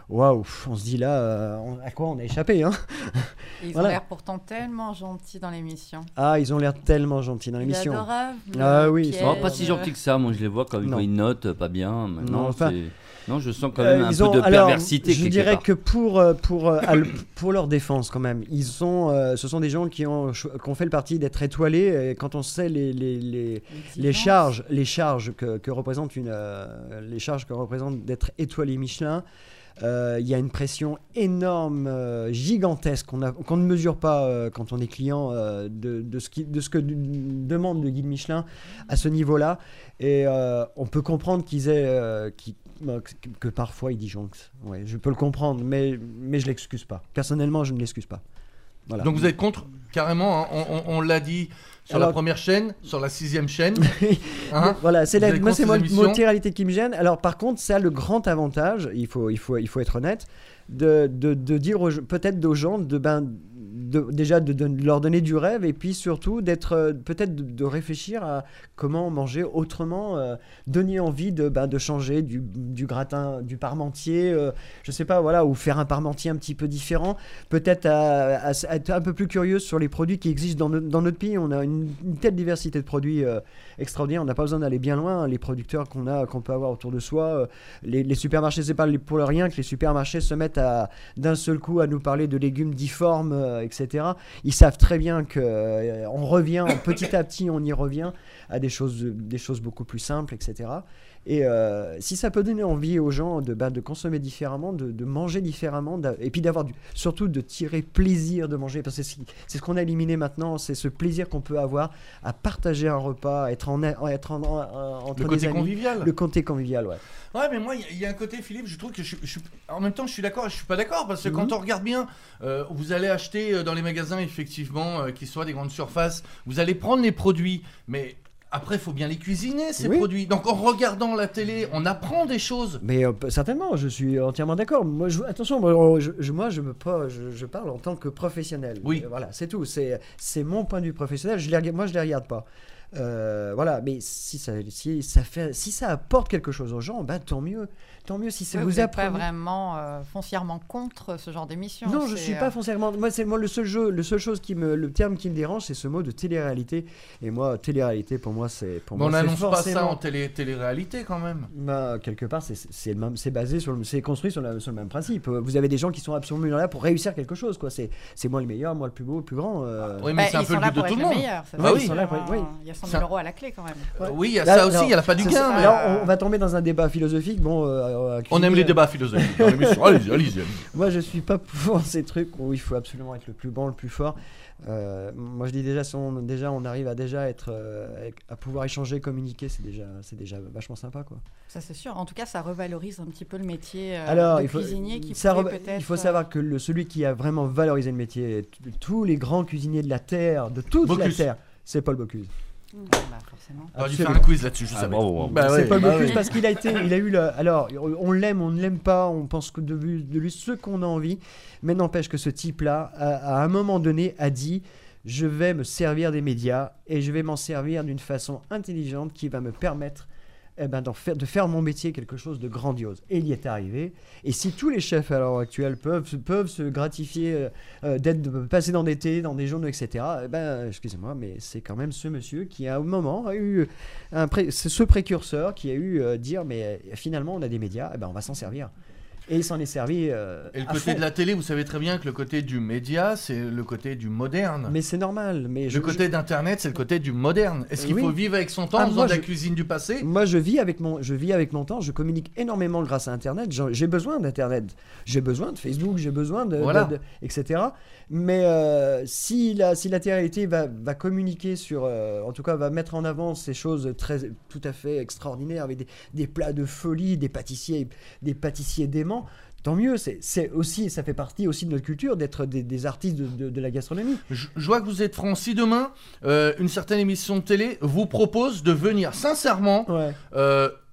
waouh, on se dit là, euh, on- à quoi on a échappé, hein. Et ils Voilà. ont l'air pourtant tellement gentils dans l'émission. Ah, ils ont l'air tellement gentils dans Il est l'émission. adorable. Ah oui, ils Pierre, sont- Oh, pas si gentil que ça, moi je les vois quand, quand Non. ils notent pas bien. Non, Non, enfin- c'est- non, je sens quand Euh, même un ils peu ont- de alors, perversité je quelque dirais part. que pour, euh, pour, euh, à le- pour leur défense, quand même, ils sont, euh, ce sont des gens qui ont, cho- qui ont fait le parti d'être étoilés. Et quand on sait les, les, les, les l'exigence. charges, les charges que, que représente une, euh, les charges que représente d'être étoilé Michelin, euh, il y a une pression énorme, euh, gigantesque qu'on a- qu'on ne mesure pas euh, quand on est client euh, de, de, ce qui, de ce que d- demande le guide Michelin à ce niveau-là. Et euh, on peut comprendre qu'ils aient, euh, qu'ils- euh, que, que parfois ils disjonctent. Ouais, je peux le comprendre, mais, mais je l'excuse pas. Personnellement, je ne l'excuse pas. Voilà. Donc vous êtes contre, carrément, hein, on, on- on l'a dit sur la Alors- première chaîne, sur la sixième chaîne. Hein. Voilà, c'est Vous la, avez moi contre c'est ces mon, émissions mon télé-réalité qui me gêne. Alors par contre, ça a le grand avantage, il faut, il faut, il faut être honnête, de, de, de dire aux, peut-être aux gens de ben de, déjà de, don- de leur donner du rêve et puis surtout d'être euh, peut-être de, de réfléchir à comment manger autrement, euh, donner envie de, ben, de changer du, du gratin, du parmentier, euh, je sais pas, voilà, ou faire un parmentier un petit peu différent, peut-être à, à- à être un peu plus curieux sur les produits qui existent dans, notre- dans notre pays. On a une, une telle diversité de produits euh, extraordinaire, on n'a pas besoin d'aller bien loin, hein. Les producteurs qu'on a, qu'on peut avoir autour de soi, euh, les, les supermarchés, c'est pas les- pour rien que les supermarchés se mettent à d'un seul coup à nous parler de légumes difformes, euh, et cetera. Ils savent très bien que euh, on revient petit à petit, on y revient à des choses, des choses beaucoup plus simples, et cetera. Et euh, si ça peut donner envie aux gens de, bah, de consommer différemment, de, de manger différemment, d'a- et puis d'avoir du, surtout de tirer plaisir de manger, parce que c'est, ce qui- c'est ce qu'on a éliminé maintenant, c'est ce plaisir qu'on peut avoir à partager un repas, à être en, à être en, en- en- entre Le des côté amis. convivial. Le côté convivial, ouais. Ouais, mais moi, il y a- il y, a un côté, Philippe, je trouve que je, je suis- en même temps, je suis d'accord et je suis pas d'accord, parce que Mhm. quand on regarde bien, euh, vous allez acheter euh, dans les magasins, effectivement, euh, qui soient des grandes surfaces, vous allez prendre les produits, mais après, il faut bien les cuisiner, ces Oui. produits. Donc, en regardant la télé, on apprend des choses. Mais euh, certainement, je suis entièrement d'accord. Moi, je, attention, moi, je, je- moi, je, me, pas, je, je parle en tant que professionnel. Oui. Euh, voilà, c'est tout. C'est, c'est mon point de vue professionnel. Je les, rega- moi, je les regarde pas. Euh, voilà, mais si ça, si, ça fait, si ça apporte quelque chose aux gens, bah, tant mieux. Tant mieux si ça Ouais, vous vous n'êtes pas apprenez. vraiment euh, foncièrement contre ce genre d'émission. Non, je c'est, suis euh, pas foncièrement. Moi, c'est moi le seul jeu, le seul chose qui me, le terme qui me dérange, c'est ce mot de télé-réalité. Et moi, télé-réalité, pour moi, c'est pour Mais moi, on c'est n'annonce pas ça forcément- en télé, télé-réalité, quand même. Bah, quelque part, c'est, c'est, le même- c'est basé sur le, c'est construit sur, la- sur le même principe. Euh, Vous avez des gens qui sont absolument là pour réussir quelque chose, quoi. C'est, c'est moi le meilleur, moi le plus beau, le plus grand. euh. Oui, bah, mais c'est un ils peu sont le là but de pour tout être le les monde. meilleurs. c'est Ah ça, oui. ils sont là pour- oui. Il y a cent Ça- mille euros à la clé quand même. Euh, Oui, il y a Là, ça aussi, alors, il n'y en a pas du c'est gain. ça. mais- Alors, on, on va tomber dans un débat philosophique. Bon, euh, euh, On aime cuisiner- les débats philosophiques dans l'émission. Allez-y, allez-y. Moi, je suis pas pour ces trucs où il faut absolument être le plus bon, le plus fort. Euh, moi, je dis déjà, si on, déjà, on arrive à déjà être, euh, à pouvoir échanger, communiquer, c'est déjà, c'est déjà vachement sympa, quoi. Ça c'est sûr. En tout cas, ça revalorise un petit peu le métier euh, Alors, de il faut, cuisinier qui ça pouvait re- peut-être. il faut euh, savoir que le, celui qui a vraiment valorisé le métier, t- tous les grands cuisiniers de la terre, de toute Bocuse. la terre, c'est Paul Bocuse. bah, forcément. On aurait dû Absolument. faire un quiz là-dessus, je Ah, savais. bravo, bravo. Bah c'est ouais, Paul bah Bocuse ouais. parce qu'il a été, il a eu le, alors on l'aime, on ne l'aime pas, on pense que de, lui- de lui ce qu'on a envie, mais n'empêche que ce type-là, à, à un moment donné, a dit je vais me servir des médias et je vais m'en servir d'une façon intelligente qui va me permettre eh ben, d'en faire, de faire mon métier quelque chose de grandiose. Et il y est arrivé. Et si tous les chefs à l'heure actuelle peuvent, peuvent se gratifier euh, euh, d'être de passer dans des télés, dans des journaux, et cetera, eh ben, excusez-moi, mais c'est quand même ce monsieur qui, à un moment, a eu un pré- c'est ce précurseur qui a eu euh, dire mais euh, finalement, on a des médias, eh ben, on va s'en servir. Et il s'en est servi. euh, Et le à côté fond. de la télé, vous savez très bien que le côté du média, c'est le côté du moderne. Mais c'est normal. Mais je- Le côté d'Internet, c'est le côté du moderne. Est-ce qu'il Oui. faut vivre avec son temps Ah, en faisant moi, de la je- cuisine du passé Moi, je vis avec mon, je vis avec mon temps. Je communique énormément grâce à Internet. J'en- J'ai besoin d'Internet. J'ai besoin de Facebook. J'ai besoin de, Voilà. de- de- et cetera. Mais euh, si la, si la télé-réalité va, va communiquer sur, euh, en tout cas, va mettre en avant ces choses très, tout à fait extraordinaires avec des, des plats de folie, des pâtissiers, des pâtissiers déments. Tant mieux, c'est, c'est aussi, ça fait partie aussi de notre culture d'être des, des artistes de, de- de la gastronomie. je, je vois que vous êtes franc. Si demain, euh, une certaine émission de télé vous propose de venir sincèrement Ouais. euh,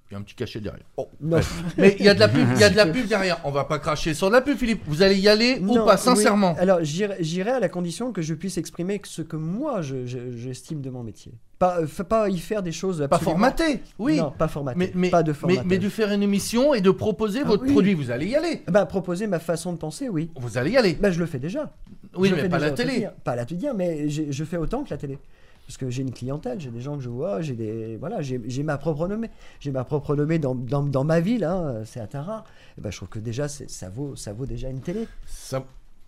Il y a un petit cachet derrière. Oh. Non. Ouais. Mais il y a de la pub, il y a de la pub derrière. On va pas cracher sur de la pub, Philippe. Vous allez y aller ou Non, pas, oui. sincèrement? Alors j'irai j'irai à la condition que je puisse exprimer ce que moi je- je- j'estime de mon métier. Pas, euh, pas y faire des choses Pas absolument... formaté, oui. Non, pas formaté. Mais, mais, pas de mais, formatage. mais de faire une émission et de proposer Ah votre oui. produit, vous allez y aller. Bah, proposer ma façon de penser, oui. Vous allez y aller. Bah, je le fais déjà. Oui, Je le mais fais pas déjà la au télé. quotidien. Pas à la quotidien, mais j'ai- je fais autant que la télé. Parce que j'ai une clientèle, j'ai des gens que je vois, j'ai des voilà, j'ai j'ai ma propre nommée, j'ai ma propre nommée dans, dans, dans ma ville, hein, c'est à Tarare. Et ben je trouve que déjà c'est- ça vaut ça vaut déjà une télé. Ça...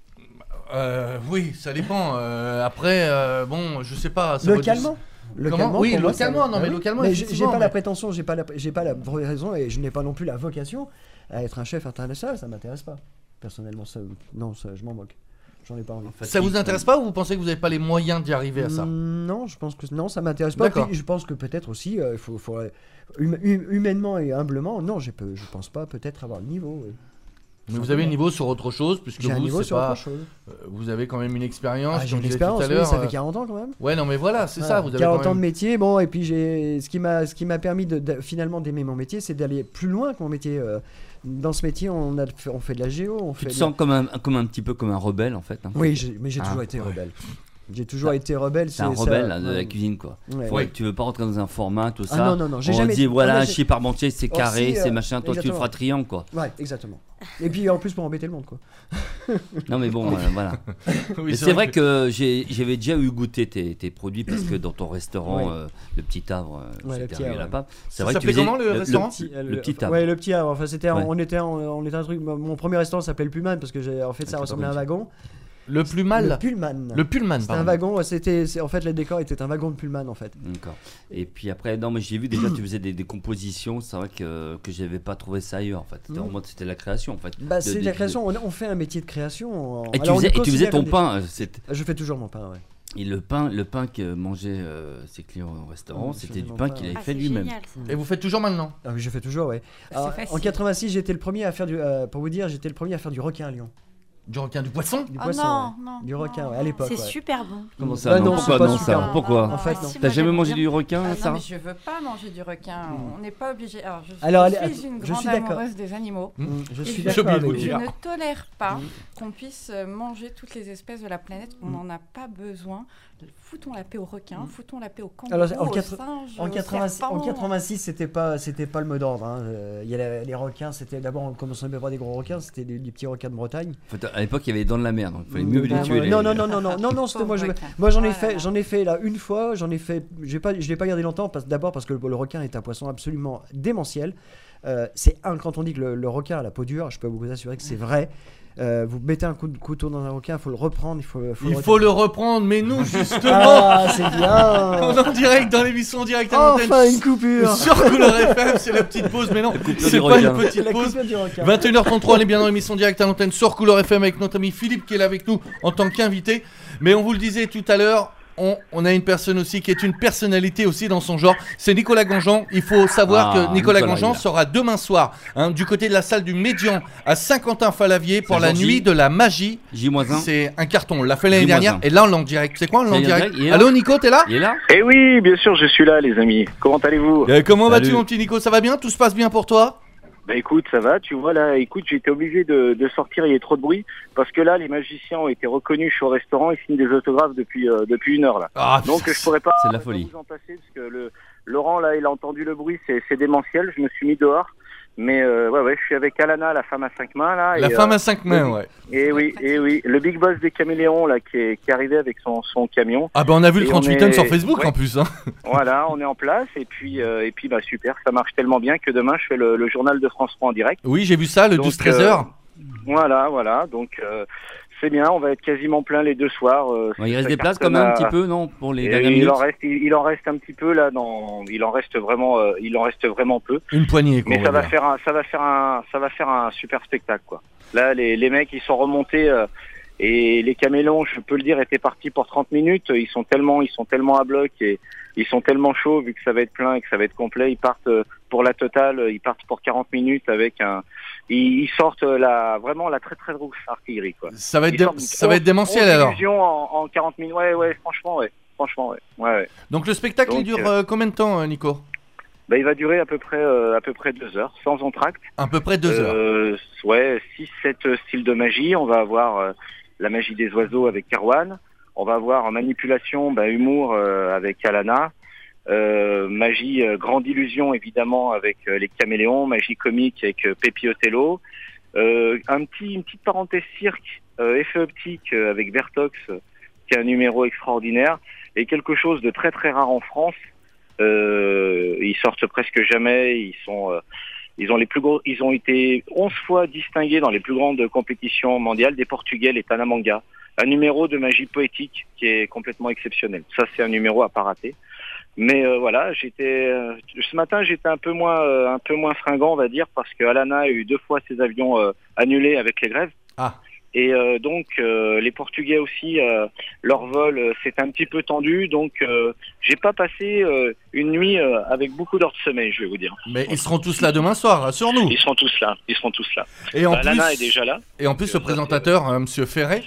Euh, oui, ça dépend. Euh, après, euh, bon, je sais pas. ça Localement. vaut- Localement, Comment Oui, pour moi, ça localement, vaut- non, Ah mais oui. localement, Mais j'ai j'ai effectivement, pas la mais- prétention, j'ai pas la j'ai pas la vraie raison et je n'ai pas non plus la vocation à être un chef international, ça m'intéresse pas. Personnellement, ça, non, ça, je m'en moque. J'en ai pas envie. Ça vous intéresse pas ou vous pensez que vous n'avez pas les moyens d'y arriver à ça? Mm, Non, je pense que non, ça m'intéresse pas. D'accord. Puis, je pense que peut-être aussi, euh, il faut, faut, euh, hum- hum- humainement et humblement, non, je peux, je pense pas peut-être avoir le niveau. oui. Mais vous avez un niveau sur autre chose, puisque J'ai un vous, niveau c'est sur pas, autre chose. euh, vous avez quand même une expérience. Ah, j'ai comme une je disais tout expérience, à oui, l'heure, ça euh, fait quarante ans quand même. Ouais, non, mais voilà, c'est Voilà, ça. Vous avez quarante quand ans de même... métier, bon, et puis j'ai, ce qui m'a, ce qui m'a permis de, de- finalement d'aimer mon métier, c'est d'aller plus loin que mon métier. euh, Dans ce métier, on a, on fait de la géo, on Tu fait. te de- sens comme un, comme un petit peu comme un rebelle en fait. hein. Oui, j'ai- mais j'ai Ah, toujours été ouais. rebelle. J'ai toujours Ça- été rebelle. C'est un ça- rebelle là, de ouais. la cuisine quoi. Ouais. Ouais, Tu veux pas rentrer dans un format, tout Ah ça. non, non, non, j'ai On jamais- dit voilà, Ah, un mais j'ai- chier parmentier, c'est Aussi, carré, euh, c'est machin, toi tu le exactement. feras triangle quoi. Ouais, exactement. Et puis en plus pour embêter le monde, quoi. Non mais bon, euh, voilà. Oui, Mais c'est vrai que j'ai- j'avais déjà eu goûté tes, tes produits parce que dans ton restaurant, Ouais. euh, le Petit Havre, euh, Ouais, le c'était Petit arrivé Havre, là-bas. C'est Ça vrai que tu s'appelait faisais comment, le restaurant Petit- euh, le Petit Havre. Ouais, le petit Havre. Enfin, c'était, Ouais. on était, en- on était un truc. Mon premier restaurant s'appelait le Pullman parce que j'ai, en fait, Ah, ça c'est ressemblait à pas un wagon. le plus Le mal. Pullman. Le Pullman, C'était un pardon. wagon. C'était, c'est- en fait, le décor était un wagon de Pullman, en fait. D'accord. Et puis après, non, mais j'ai vu déjà, tu faisais des, des compositions. C'est vrai que que j'avais pas trouvé ça ailleurs. En fait, c'était Mhm. vraiment c'était la création en fait. Bah, De- c'est de- de la de- création. On, on fait un métier de création. en- Et tu Alors, on faisais, est et tu faisais considéré ton comme des- pain. euh, c'était- Je fais toujours mon pain, ouais. Et le pain, le pain que mangeaient euh, ses clients au restaurant, Mhm, c'était je du fais pain mon qu'il pain, avait Ah, fait c'est lui-même. génial, ça. Et vous faites toujours maintenant? Ah oui, je fais toujours, ouais. C'est Alors, facile. en quatre-vingt-six, j'étais le premier à faire du. euh, pour vous dire, j'étais le premier à faire du requin à Lyon. Du requin, du poisson? Du Oh poisson. non, ouais. non. Du requin, non, ouais, à l'époque. C'est ouais. super bon. Comment ça Bah non, non, pourquoi c'est pas non super ça bon. Pourquoi En fait, non. si, T'as moi, jamais j'aime mangé bien. du requin, Ah non, ça mais je veux pas manger du requin. On n'est pas obligé. Alors, je, Alors, je allez, suis une je grande suis d'accord. amoureuse des animaux. Mm, Je Et suis je- d'accord J'ai oublié de avec vous vous. Je dire. ne tolère pas Mm. qu'on puisse euh, manger toutes les espèces de la planète. On n'en a pas besoin. Foutons la paix aux requins, foutons la paix aux kangourous, Alors, en aux quatre- singes, En aux quatre-vingt-six, en serpents. quatre-vingt-six, c'était pas, c'était pas le mot d'ordre. hein. Euh, Il y a la- les requins, c'était d'abord on commençait à voir des gros requins, c'était des, des petits requins de Bretagne. En fait, à l'époque, il y avait les dents de la mer, donc il fallait mieux les Ah, tuer. ouais. les- Non, non, non, non, non, non, non, c'était moi. Je, Pauvre requin. moi, j'en ai Oh là fait, là. j'en ai fait là une fois. J'en ai fait, j'ai pas, je l'ai pas gardé longtemps parce d'abord parce que le, le requin est un poisson absolument démentiel. Euh, c'est un quand on dit que le, le requin a la peau dure, je peux vous assurer que c'est vrai. Euh, vous mettez un coup de couteau dans un requin, il faut le reprendre, il faut. faut Il le faut le reprendre, mais nous, justement, Ah, c'est on bien. est en direct dans l'émission Direct à l'antenne. Enfin une coupure. Sur Couleur F M, c'est la petite pause, mais non, c'est du pas une requin. petite La pause. coupure du requin. vingt et une heures trente-trois, on est bien dans l'émission Direct à l'antenne sur Couleur F M avec notre ami Philippe qui est là avec nous en tant qu'invité. Mais on vous le disait tout à l'heure, on, on a une personne aussi qui est une personnalité aussi dans son genre, c'est Nicolas Gangean. Il faut savoir Ah, que Nicolas, Nicolas, Gangean il a- sera demain soir hein, du côté de la salle du Médian à Saint-Quentin-Falavier pour la Saint-Georges. nuit de la magie. J moins un. C'est un carton, on l'a fait l'année J moins dernière un. et là on l'a en direct. C'est quoi on l'a en C'est en direct direct, il est là. Allô Nico, t'es là? Il est là Eh oui, bien sûr, je suis là, les amis. Comment allez-vous? Euh, Comment vas-tu Salut. mon petit Nico? Ça va bien? Tout se passe bien pour toi? Bah écoute, ça va, tu vois là, écoute, j'ai été obligé de, de sortir, il y a trop de bruit, parce que là, les magiciens ont été reconnus, je suis au restaurant, ils signent des autographes depuis, euh, depuis une heure là. Ah, Donc je pourrais pas, C'est de la pas folie. vous en passer, parce que le, Laurent là, il a entendu le bruit, c'est c'est démentiel, je me suis mis dehors. Mais euh, ouais, ouais, je suis avec Alana, la femme à cinq mains là. La et, femme euh, à cinq mains, oui. ouais. Et oui, et oui, le big boss des caméléons là, qui est, qui est arrivé avec son, son camion. Ah bah on a vu le Et trente-huit on tonnes est- sur Facebook ouais. en plus hein. Voilà, on est en place, et puis, euh, et puis bah super, ça marche tellement bien que demain je fais le, le journal de France trois en direct. Oui j'ai vu ça le Donc, douze treize heures. Voilà, voilà, donc euh, c'est bien, on va être quasiment plein les deux soirs. euh, Ouais, il reste ça des places quand cartonne même un à- petit peu, non Pour les Et dernières il minutes. en reste, il, il en reste un petit peu là, dans, il en reste vraiment, euh, il en reste vraiment peu. Une poignée quoi. Mais on ça va va dire. faire un, ça va faire un, ça va faire un super spectacle quoi. Là, les, les mecs, ils sont remontés euh, et les camélons, je peux le dire, étaient partis pour trente minutes. Ils sont tellement, ils sont tellement à bloc et ils sont tellement chauds vu que ça va être plein et que ça va être complet. Ils partent euh, pour la totale, ils partent pour quarante minutes avec un, ils, ils sortent la, vraiment la très très grosse artillerie quoi. Ça va être, Ils dé- sortent ça va être onze- démentiel onze alors. illusions en, en quarante minutes. Ouais, ouais, franchement, ouais, franchement, ouais, ouais, ouais. Donc le spectacle il Donc, dure euh, euh, combien de temps euh, Nico? bah, il va durer à peu près euh, à peu près deux heures, sans entracte. À peu près deux heures. Euh, ouais, six, sept styles de magie. On va avoir euh, la magie des oiseaux avec Kerwan. On va avoir en manipulation, bah, humour euh, avec Alana. Euh, magie euh, grande illusion évidemment avec euh, les caméléons. Magie comique avec euh, Pépi Othello. Euh, un petit, une petite parenthèse cirque, euh, effet optique euh, avec Vertox, euh, qui est un numéro extraordinaire. Et quelque chose de très très rare en France. Euh, ils sortent presque jamais. Ils sont, euh, ils ont les plus gros, ils ont été onze fois distingués dans les plus grandes compétitions mondiales des Portugais, les Tanamanga. Un numéro de magie poétique qui est complètement exceptionnel. Ça, c'est un numéro à pas rater. Mais euh, voilà, j'étais euh, ce matin, j'étais un peu moins, euh, un peu moins fringant, on va dire, parce que Alana a eu deux fois ses avions euh, annulés avec les grèves. Ah. Et euh, donc euh, les Portugais aussi, euh, leur vol euh, s'est un petit peu tendu, donc euh, j'ai pas passé euh, une nuit euh, avec beaucoup d'heures de sommeil, je vais vous dire. Mais ils seront tous là demain soir, rassure-nous. Ils seront tous là, ils seront tous là. Et en bah, plus, Alana est déjà là. Et en plus, le présentateur, euh, Monsieur Ferret.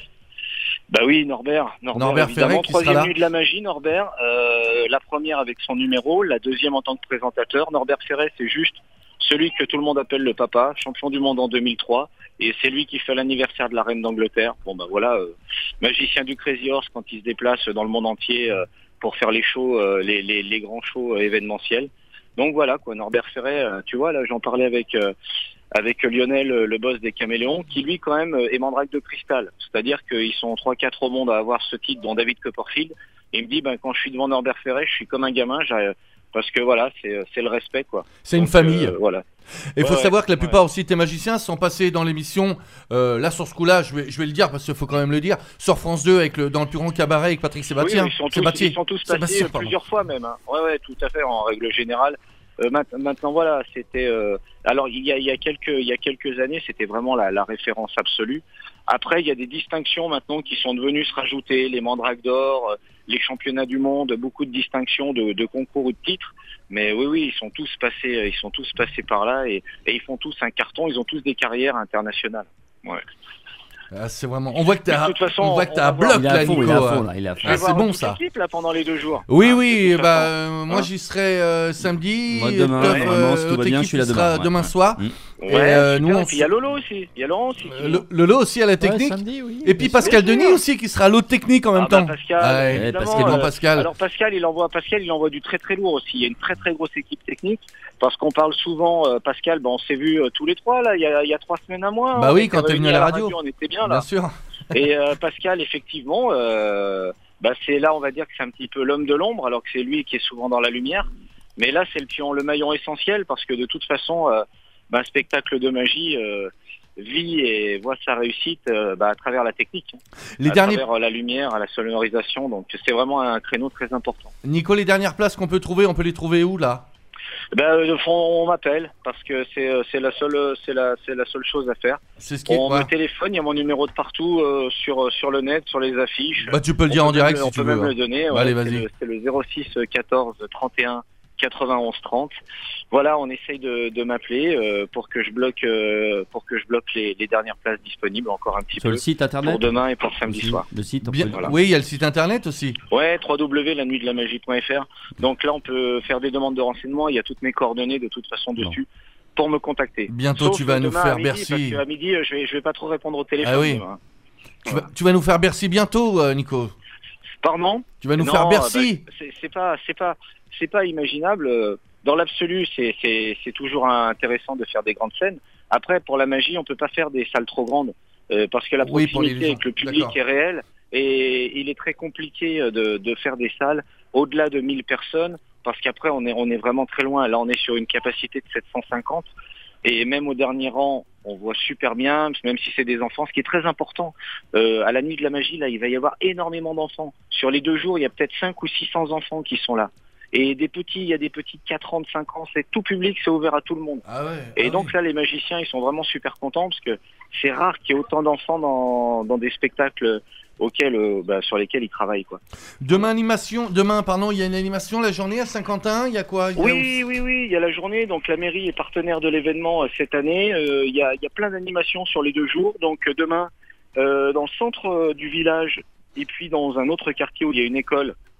Bah oui, Norbert, Norbert, Norbert évidemment, Ferret qui troisième sera là. nuit de la magie, Norbert. Euh, la première avec son numéro, la deuxième en tant que présentateur. Norbert Ferret, c'est juste celui que tout le monde appelle le papa, champion du monde en deux mille trois, et c'est lui qui fait l'anniversaire de la reine d'Angleterre. Bon ben voilà, euh, magicien du Crazy Horse quand il se déplace dans le monde entier euh, pour faire les shows, euh, les, les, les grands shows euh, événementiels. Donc voilà quoi, Norbert Ferret, euh, tu vois là, j'en parlais avec euh, avec Lionel, euh, le boss des Caméléons, qui lui quand même euh, est mandrake de cristal. C'est-à-dire qu'ils sont trois quatre au monde à avoir ce titre, dont David Copperfield. Et il me dit ben quand je suis devant Norbert Ferret, je suis comme un gamin, j'arrive. Parce que voilà, c'est c'est le respect quoi. C'est une Donc, famille. euh, voilà. Et il faut Ouais, savoir ouais, que la plupart ouais. aussi de tes magiciens sont passés dans l'émission, euh, là sur ce coup-là, je vais, je vais le dire parce qu'il faut quand même le dire, sur France deux avec le, dans le plus grand cabaret avec Patrick Sébastien. Oui, ils sont tous, Sébastien. ils sont tous passés Sébastien, euh, pardon. plusieurs fois même. Hein. Ouais, ouais, tout à fait, en règle générale. Euh, mat- maintenant, voilà, c'était. Euh, alors, il y a, il y a quelques, il y a quelques années, c'était vraiment la, la référence absolue. Après, il y a des distinctions maintenant qui sont devenues se rajouter, les mandrakes d'or, euh, les championnats du monde, beaucoup de distinctions de, de concours ou de titres. Mais oui, oui, ils sont tous passés, ils sont tous passés par là et, et ils font tous un carton. Ils ont tous des carrières internationales. Ouais. Ah, c'est vraiment. On voit que t'es Mais de à, toute façon, on voit que on t'es va à voir. bloc Il est à là, fond, Nico. il est à fond, euh. là, il est à fond. Je vais Ah, voir c'est bon toute ça. l'équipe, là pendant les deux jours. Oui, Hein, oui, de toute bah façon. euh, moi Hein. j'y serai euh, samedi. Moi, demain, Teuf, normalement, si tout l'autre va bien, équipe je suis là qui sera demain, ouais, demain ouais. soir. Mm. Et Ouais, euh, super. nous, on Et puis il y a Lolo aussi. Il y a Laurent aussi. qui Euh, vient. le- Lolo aussi à la technique. Ouais, samedi, oui. Et puis bien Pascal sûr. Denis aussi qui sera à l'autre technique en même Ah bah, temps. Pascal, Ouais, évidemment, Pascal, euh, bon, Pascal. Alors Pascal, il envoie Pascal, il envoie du très très lourd aussi. Il y a une très très grosse équipe technique parce qu'on parle souvent. euh, Pascal, ben on s'est vu tous les trois là. Il y a, il y a trois semaines à mois. Bah on oui, était quand t'es venu à réunis la radio. On était bien Bien là. sûr. Et euh, Pascal, effectivement, euh, bah c'est là, on va dire que c'est un petit peu l'homme de l'ombre, alors que c'est lui qui est souvent dans la lumière. Mais là, c'est le pion, le maillon essentiel parce que de toute façon, euh, bah, un spectacle de magie euh, vit et voit sa réussite euh, bah, à travers la technique, Les à derniers, travers la lumière, à la sonorisation. Donc c'est vraiment un créneau très important. Nico, les dernières places qu'on peut trouver, on peut les trouver où là? Ben, euh, on m'appelle parce que c'est euh, c'est la seule euh, c'est la c'est la seule chose à faire. C'est ce qui est. On ouais. me téléphone, il y a mon numéro de partout euh, sur euh, sur le net, sur les affiches. Bah tu peux le On dire peut en direct même- si on tu peut veux. même hein. le donner. Bah, ouais, allez, c'est vas-y. le- C'est le zéro six quatorze trente et un quatre-vingt-onze trente. Voilà, on essaye de, de m'appeler euh, pour que je bloque euh, pour que je bloque les, les dernières places disponibles encore un petit Sur peu le site internet pour demain et pour samedi aussi, soir. Le site, on Bien- peut- Voilà. Oui, il y a le site internet aussi. Ouais, w w w point la nuit de la magie point f r. Donc là, on peut faire des demandes de renseignements. Il y a toutes mes coordonnées de toute façon dessus pour me contacter. Bientôt, Sauf tu vas nous demain faire à midi, Bercy. Parce qu'à midi, euh, je vais je vais pas trop répondre au téléphone. Ah oui. demain. Tu vas, tu vas nous faire Bercy bientôt, euh, Nico. Pardon. Tu vas nous Non, faire bah, Bercy. c'est c'est pas, c'est pas, c'est pas imaginable. euh, Dans l'absolu, c'est, c'est, c'est toujours intéressant de faire des grandes scènes. Après, pour la magie, on peut pas faire des salles trop grandes euh, parce que la Oui, pour les proximité gens. avec le public D'accord. est réelle et il est très compliqué euh, de, de faire des salles au-delà de mille personnes parce qu'après, on est, on est vraiment très loin. Là, on est sur une capacité de sept cent cinquante et même au dernier rang, on voit super bien, même si c'est des enfants, ce qui est très important. Euh, à la nuit de la magie, là, il va y avoir énormément d'enfants. Sur les deux jours, il y a peut-être cinq ou six cents enfants qui sont là. Et des petits, il y a des petits de quatre ans, de cinq ans, c'est tout public, c'est ouvert à tout le monde. Ah ouais. Et ah donc oui. là, les magiciens, ils sont vraiment super contents parce que c'est rare qu'il y ait autant d'enfants dans, dans des spectacles auxquels, euh, bah, sur lesquels ils travaillent, quoi. Demain animation, demain pardon, il y a une animation la journée à Saint-Quentin, il y a quoi? Il y a Oui, oui, oui, il y a la journée, donc la mairie est partenaire de l'événement euh, cette année. Euh, Il y, a, il y a plein d'animations sur les deux jours. Donc euh, demain, euh, dans le centre euh, du village et puis dans un autre quartier où il y a une école,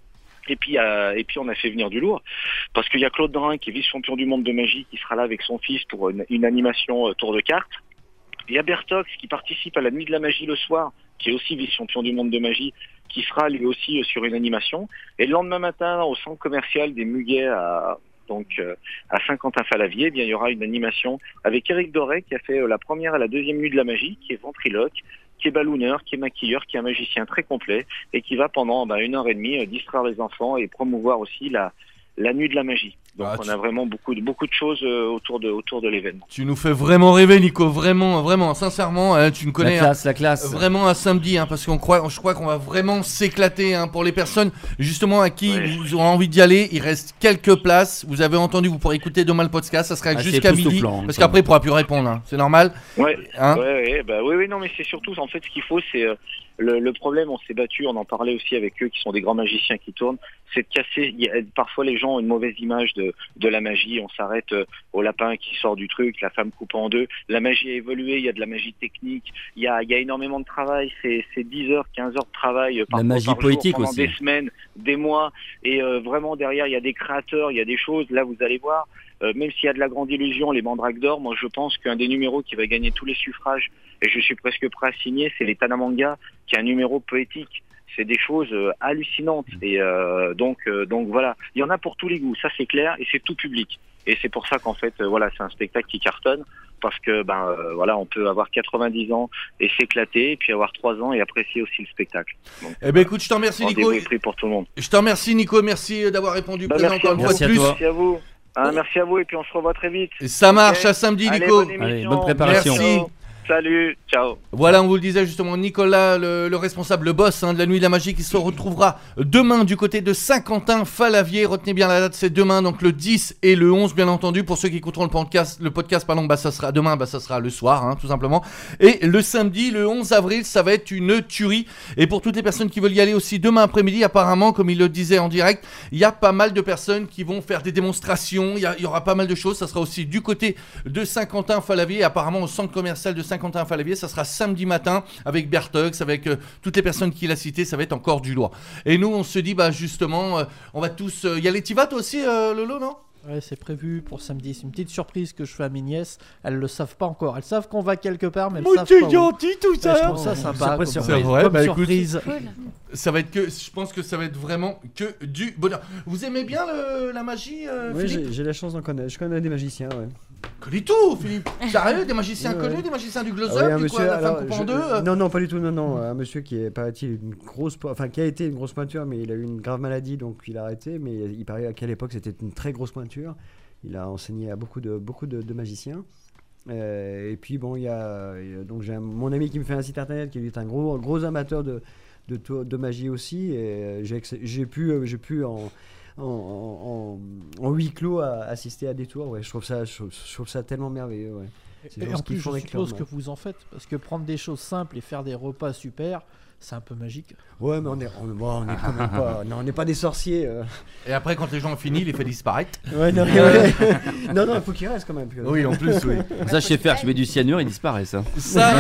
Et puis, euh, et puis on a fait venir du lourd, parce qu'il y a Claude Drin qui est vice-champion du monde de magie, qui sera là avec son fils pour une, une animation euh, tour de cartes. Il y a Bertox qui participe à la nuit de la magie le soir, qui est aussi vice-champion du monde de magie, qui sera lui aussi euh, sur une animation. Et le lendemain matin, au centre commercial des Muguets à, donc, euh, à Saint-Quentin-Falavier, eh bien, il y aura une animation avec Éric Doré qui a fait euh, la première et la deuxième nuit de la magie, qui est ventriloque, qui est ballooneur, qui est maquilleur, qui est un magicien très complet et qui va pendant bah, une heure et demie euh, distraire les enfants et promouvoir aussi la, la nuit de la magie. Donc ah, on tu... a vraiment beaucoup de, beaucoup de choses euh, autour de, autour de l'événement. Tu nous fais vraiment rêver, Nico, vraiment, vraiment, sincèrement, hein, tu nous connais. La classe, hein, la classe. Vraiment un samedi, hein, parce qu'on croit, je crois qu'on va vraiment s'éclater hein, pour les personnes justement à qui ouais. vous aurez envie d'y aller. Il reste quelques places. Vous avez entendu, vous pourrez écouter demain le podcast, ça sera ah, jusqu'à midi, parce qu'après il pourra plus répondre. Hein. C'est normal. Ouais. Hein ouais, ouais, bah oui, oui, non, mais c'est surtout en fait ce qu'il faut, c'est euh, le, le problème. On s'est battu, on en parlait aussi avec eux, qui sont des grands magiciens qui tournent. C'est de casser. Il y a, parfois les gens ont une mauvaise image de, de la magie. On s'arrête euh, au lapin qui sort du truc, la femme coupe en deux. La magie a évolué, il y a de la magie technique, il y a, il y a énormément de travail. C'est, c'est dix heures, quinze heures de travail par, la magie par poétique jour, pendant aussi. des semaines, des mois. Et euh, vraiment derrière, il y a des créateurs, il y a des choses. Là, vous allez voir, euh, même s'il y a de la grande illusion, les Mandrakes d'or, moi je pense qu'un des numéros qui va gagner tous les suffrages, et je suis presque prêt à signer, c'est les Tanamanga, qui est un numéro poétique. C'est des choses euh, hallucinantes et euh, donc euh, donc voilà, il y en a pour tous les goûts, ça c'est clair et c'est tout public. Et c'est pour ça qu'en fait euh, voilà, c'est un spectacle qui cartonne parce que ben euh, voilà, on peut avoir quatre-vingt-dix ans et s'éclater et puis avoir trois ans et apprécier aussi le spectacle. Donc, eh ben écoute, je te remercie Nico. Pour tout le monde. Je te remercie Nico, merci d'avoir répondu bah, présent encore une fois de plus. Merci à vous. Hein, merci à vous et puis on se revoit très vite. Et ça marche, okay. À samedi Allez, Nico. Bonne Allez, bonne préparation. Merci. Salut, ciao. Voilà, on vous le disait justement, Nicolas, le, le responsable, le boss hein, de la Nuit de la Magie, qui se retrouvera demain du côté de Saint-Quentin-Falavier. Retenez bien la date, c'est demain, donc le dix et le onze, bien entendu. Pour ceux qui écouteront le podcast, le podcast pardon, bah, ça sera demain, bah, ça sera le soir, hein, tout simplement. Et le samedi, le onze avril, ça va être une tuerie. Et pour toutes les personnes qui veulent y aller aussi demain après-midi, apparemment, comme il le disait en direct, il y a pas mal de personnes qui vont faire des démonstrations. Il y, a, il y aura pas mal de choses. Ça sera aussi du côté de Saint-Quentin-Falavier, apparemment au centre commercial de Saint-Quentin-Falavier. Ça sera samedi matin avec Bertox, avec euh, toutes les personnes qu'il a citées, ça va être encore du lourd. Et nous, on se dit, bah justement, euh, on va tous euh, y aller. T'y vas toi aussi, euh, Lolo, non ? Ouais, c'est prévu pour samedi. C'est une petite surprise que je fais à mes nièces. Elles le savent pas encore. Elles savent qu'on va quelque part, mais elles Moi, savent pas. C'est gentil tout ça. Ouais, je trouve ça sympa. C'est, c'est vrai, bah surprise. écoute, ça va être que, je pense que ça va être vraiment que du bonheur. Vous aimez bien le, la magie, euh, oui, Philippe ? j'ai, j'ai la chance d'en connaître. Je connais des magiciens, ouais. Connais tout, Philippe. Sérieux, des magiciens ouais, connus, ouais. Des magiciens du Glossop, ah oui, du monsieur, quoi, la alors, femme coupe je, en deux euh... Non, non, pas du tout, non, non. Un monsieur qui est, paraît-il, une grosse, enfin, qui a été une grosse pointure, mais il a eu une grave maladie, donc il a arrêté. Mais il paraît qu'à l'époque, c'était une très grosse pointure. Il a enseigné à beaucoup de, beaucoup de, de magiciens. Euh, et puis, bon, il y a, donc j'ai un, mon ami qui me fait un site internet, qui est un gros, gros amateur de, de, de, de magie aussi. Et j'ai, j'ai pu, j'ai pu en, en, en, en huis clos à, assister à des tours. Ouais, je trouve ça, je, je trouve ça tellement merveilleux. Ouais. Et, et en plus, je suppose que vous en faites, parce que prendre des choses simples et faire des repas super, c'est un peu magique. Ouais, mais on est, on, bon, on est quand même pas, non, on n'est pas des sorciers. Euh. Et après, quand les gens ont fini, il les fait disparaître. Ouais, non, ouais. non, non, il faut qu'il reste quand même. Oui, en plus, oui. Ça, je sais faire. Je mets du cyanure, il disparaît, ça. Ça.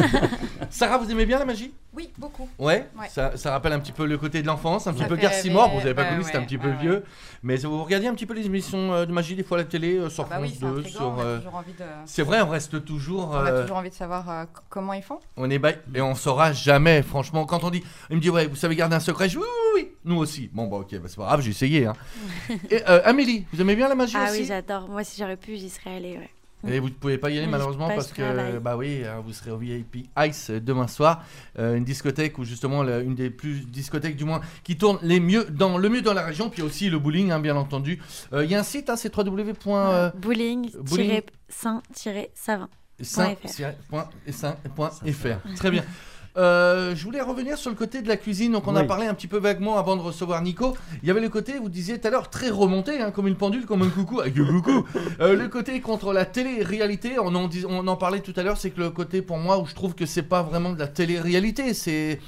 Sarah, vous aimez bien la magie ? Oui, beaucoup. Ouais, ouais. Ça, ça rappelle un petit peu le côté de l'enfance, un ça petit peu Garcimore. Bon, vous n'avez pas euh, connu, ouais, c'était un petit peu ouais, vieux. Ouais. Mais vous regardiez un petit peu les émissions de magie des fois à la télé, euh, sur ah bah France oui, deux, c'est sur. Euh... Envie de... C'est vrai, on reste toujours. On euh... a toujours envie de savoir euh, comment ils font. On est ba... et on saura jamais, franchement. Quand on dit, il me dit ouais, vous savez garder un secret, je dis oui, oui, oui. Nous aussi. Bon bah ok, bah, c'est pas grave, j'ai essayé. Hein. et euh, Amélie, vous aimez bien la magie ah aussi ? Ah oui, j'adore. Moi, si j'aurais pu, j'y serais allée. Ouais. Et vous ne pouvez pas y aller oui, malheureusement parce que travail. bah oui, hein, vous serez au V I P Ice demain soir, euh, une discothèque où justement la, une des plus discothèques du moins qui tourne les mieux dans le mieux dans la région, puis aussi le bowling hein, bien entendu. Il euh, y a un site, hein, c'est w w w point euh, bowling tiret saint tiret savin point f r. Très bien. Euh, je voulais revenir sur le côté de la cuisine. Donc on oui. a parlé un petit peu vaguement avant de recevoir Nico. Il y avait le côté, vous disiez tout à l'heure, très remonté, hein, comme une pendule, comme un coucou, avec coucou. Euh, le côté contre la télé-réalité, on en, dis, on en parlait tout à l'heure, c'est que le côté pour moi où je trouve que c'est pas vraiment de la télé-réalité, c'est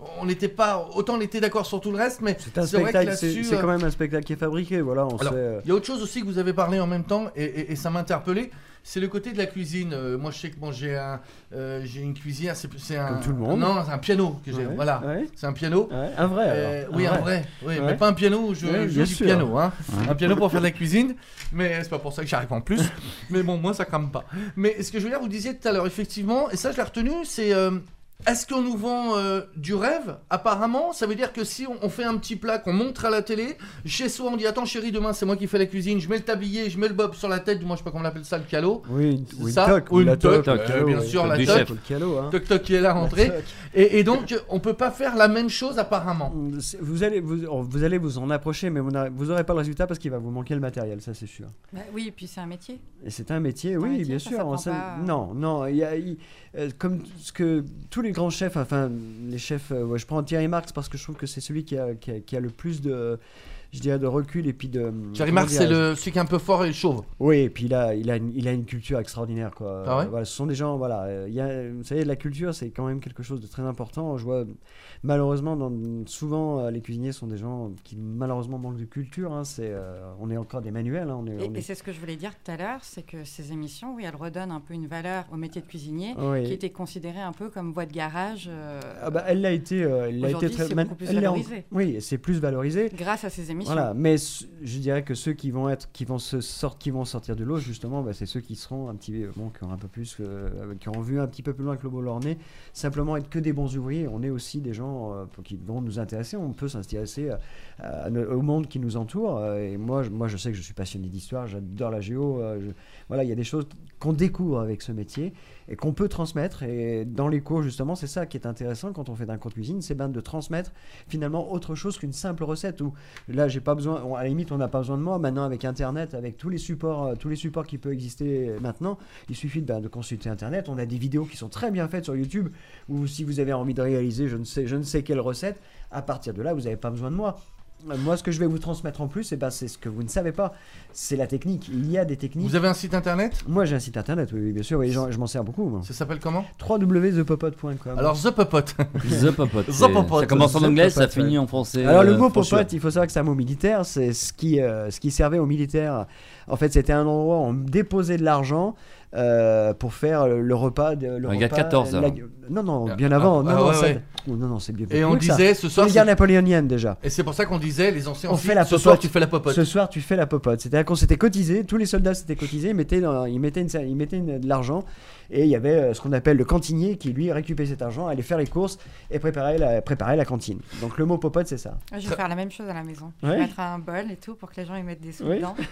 on n'était pas autant on était d'accord sur tout le reste, mais C'est un c'est vrai que spectacle, c'est là-dessus, c'est euh, quand même un spectacle qui est fabriqué, voilà, on Alors, sait, euh, il y a autre chose aussi que vous avez parlé en même temps et, et- et ça m'a interpellé, c'est le côté de la cuisine. Euh, moi, je sais que bon, j'ai un, euh, j'ai une cuisine, c'est, c'est un, Comme tout le monde. Non, c'est un piano que j'ai. Ouais, Voilà, ouais. c'est un piano. Ouais, un vrai, Euh, alors, oui, un un vrai. vrai. Oui, Ouais. mais pas un piano où je Ouais, joue bien du sûr. piano, hein. Un piano pour faire de la cuisine, mais c'est pas pour ça que j'arrive en plus. Mais bon, moi, ça crame pas. Mais ce que je veux dire, vous disiez tout à l'heure, effectivement, et ça, je l'ai retenu, c'est. euh, Est-ce qu'on nous vend euh, du rêve? Apparemment, ça veut dire que si on, on fait un petit plat qu'on montre à la télé, chez soi on dit attends chérie, demain c'est moi qui fais la cuisine, je mets le tablier, je mets le bob sur la tête, moi je sais pas comment on appelle ça, le calot. Oui, une- C'est ou une ça toque, Ou ou une la toque, toque, euh, le bien calot, sûr, ouais. la Du toque. chef. Le calot, hein. Toc toc qui est là, rentrée. Et, et donc on peut pas faire la même chose apparemment. C'est- Vous allez vous, oh, vous allez vous en approcher, mais vous n'aurez- vous aurez pas le résultat parce qu'il va vous manquer le matériel, ça c'est sûr. Bah oui, et puis c'est un métier. Et c'est un métier, C'est un oui, métier, bien ça sûr. s'apprend ça- pas. Non, non, il y a, il- euh, comme ce que tous les grands chefs, enfin les chefs, euh, ouais, je prends Thierry Marx parce que je trouve que c'est celui qui a, qui a, qui a le plus de, je dirais, de recul et puis de. Thierry comment Marx c'est dirais-je le celui qui est un peu fort et chauve. Oui, et puis il a, il a, une, il a une culture extraordinaire, quoi. Ah ouais Euh, voilà, ce sont des gens, voilà. euh, Il y a, vous savez, la culture, c'est quand même quelque chose de très important. Je vois, malheureusement, dans, souvent, euh, les cuisiniers sont des gens qui, malheureusement, manquent de culture. Hein, c'est, euh, on est encore des manuels. Hein, on est, Et, on et est- c'est ce que je voulais dire tout à l'heure, c'est que ces émissions, oui, elles redonnent un peu une valeur au métier de cuisinier, Oui. qui était considéré un peu comme voie de garage. euh, Ah bah, elle l'a été, euh, elle l'a été Aujourd'hui, très c'est man- beaucoup plus elle l'est en- valorisé. Oui, c'est plus valorisé. grâce à ces émissions. Voilà, mais ce- je dirais que ceux qui vont être, qui vont se sortir, qui vont sortir de l'eau justement, bah, c'est ceux qui seront un petit, bon, qui ont un peu plus, euh, qui ont vu un petit peu plus loin que le beau leur nez. Simplement être que des bons ouvriers. On est aussi des gens euh, pour- qui vont nous intéresser. On peut s'intéresser à- à no- au monde qui nous entoure. euh, et moi, je- moi, je sais que je suis passionné d'histoire. J'adore la géo. euh, je- voilà, il y a des choses qu'on découvre avec ce métier et qu'on peut transmettre. Et dans les cours, justement, c'est ça qui est intéressant quand on fait d'un cours de cuisine, c'est ben de transmettre finalement autre chose qu'une simple recette. Où là, j'ai pas besoin. on- à la limite, on n'a pas besoin de moi. Maintenant, avec Internet, avec tous les supports, euh, tous les supports qui peuvent exister maintenant, il suffit de, ben, de consulter Internet. On a des vidéos qui sont très bien faites sur YouTube. Ou si vous avez envie de réaliser, je ne sais, je ne sais quelle recette, à partir de là, vous n'avez pas besoin de moi. Euh, Moi, ce que je vais vous transmettre en plus, eh ben, c'est ce que vous ne savez pas. C'est la technique. Il y a des techniques. Vous avez un site internet? Moi, j'ai un site internet, oui, oui, bien sûr. Oui, j'en- je m'en sers beaucoup. moi. Ça s'appelle comment? w w w point the popote point com. Alors The Popote. The Popote. The c'est- Popote. Ça commence en The anglais, ça Popote, finit ouais. en français. Alors le euh, mot franchement. popote, il faut savoir que c'est un mot militaire, c'est ce qui, euh, ce qui servait aux militaires. En fait, c'était un endroit où on déposait de l'argent euh, pour faire le, le repas. De, le Il y a repas, quatorze, la- alors. Non, non, Ah, bien ah, avant. ah, non, non, ouais, ça- ouais. oh, non, non, c'est bien. Et plus on que ça. disait ce Sur soir. les c'est- guerres napoléoniennes déjà. Et c'est pour ça qu'on disait les anciens On aussi, fait la ce soir popote. tu fais la popote. Ce soir, tu fais la popote. C'est-à-dire qu'on s'était cotisé, tous les soldats s'étaient cotisés, ils mettaient, dans- ils mettaient, une, ils mettaient une- de l'argent, et il y avait euh, ce qu'on appelle le cantinier qui lui récupérait cet argent, allait faire les courses et préparer la, préparer la cantine. Donc le mot popote, c'est ça. Ouais, je vais faire la même chose à la maison. Je Ouais. vais mettre un bol et tout pour que les gens y mettent des sous Oui. dedans.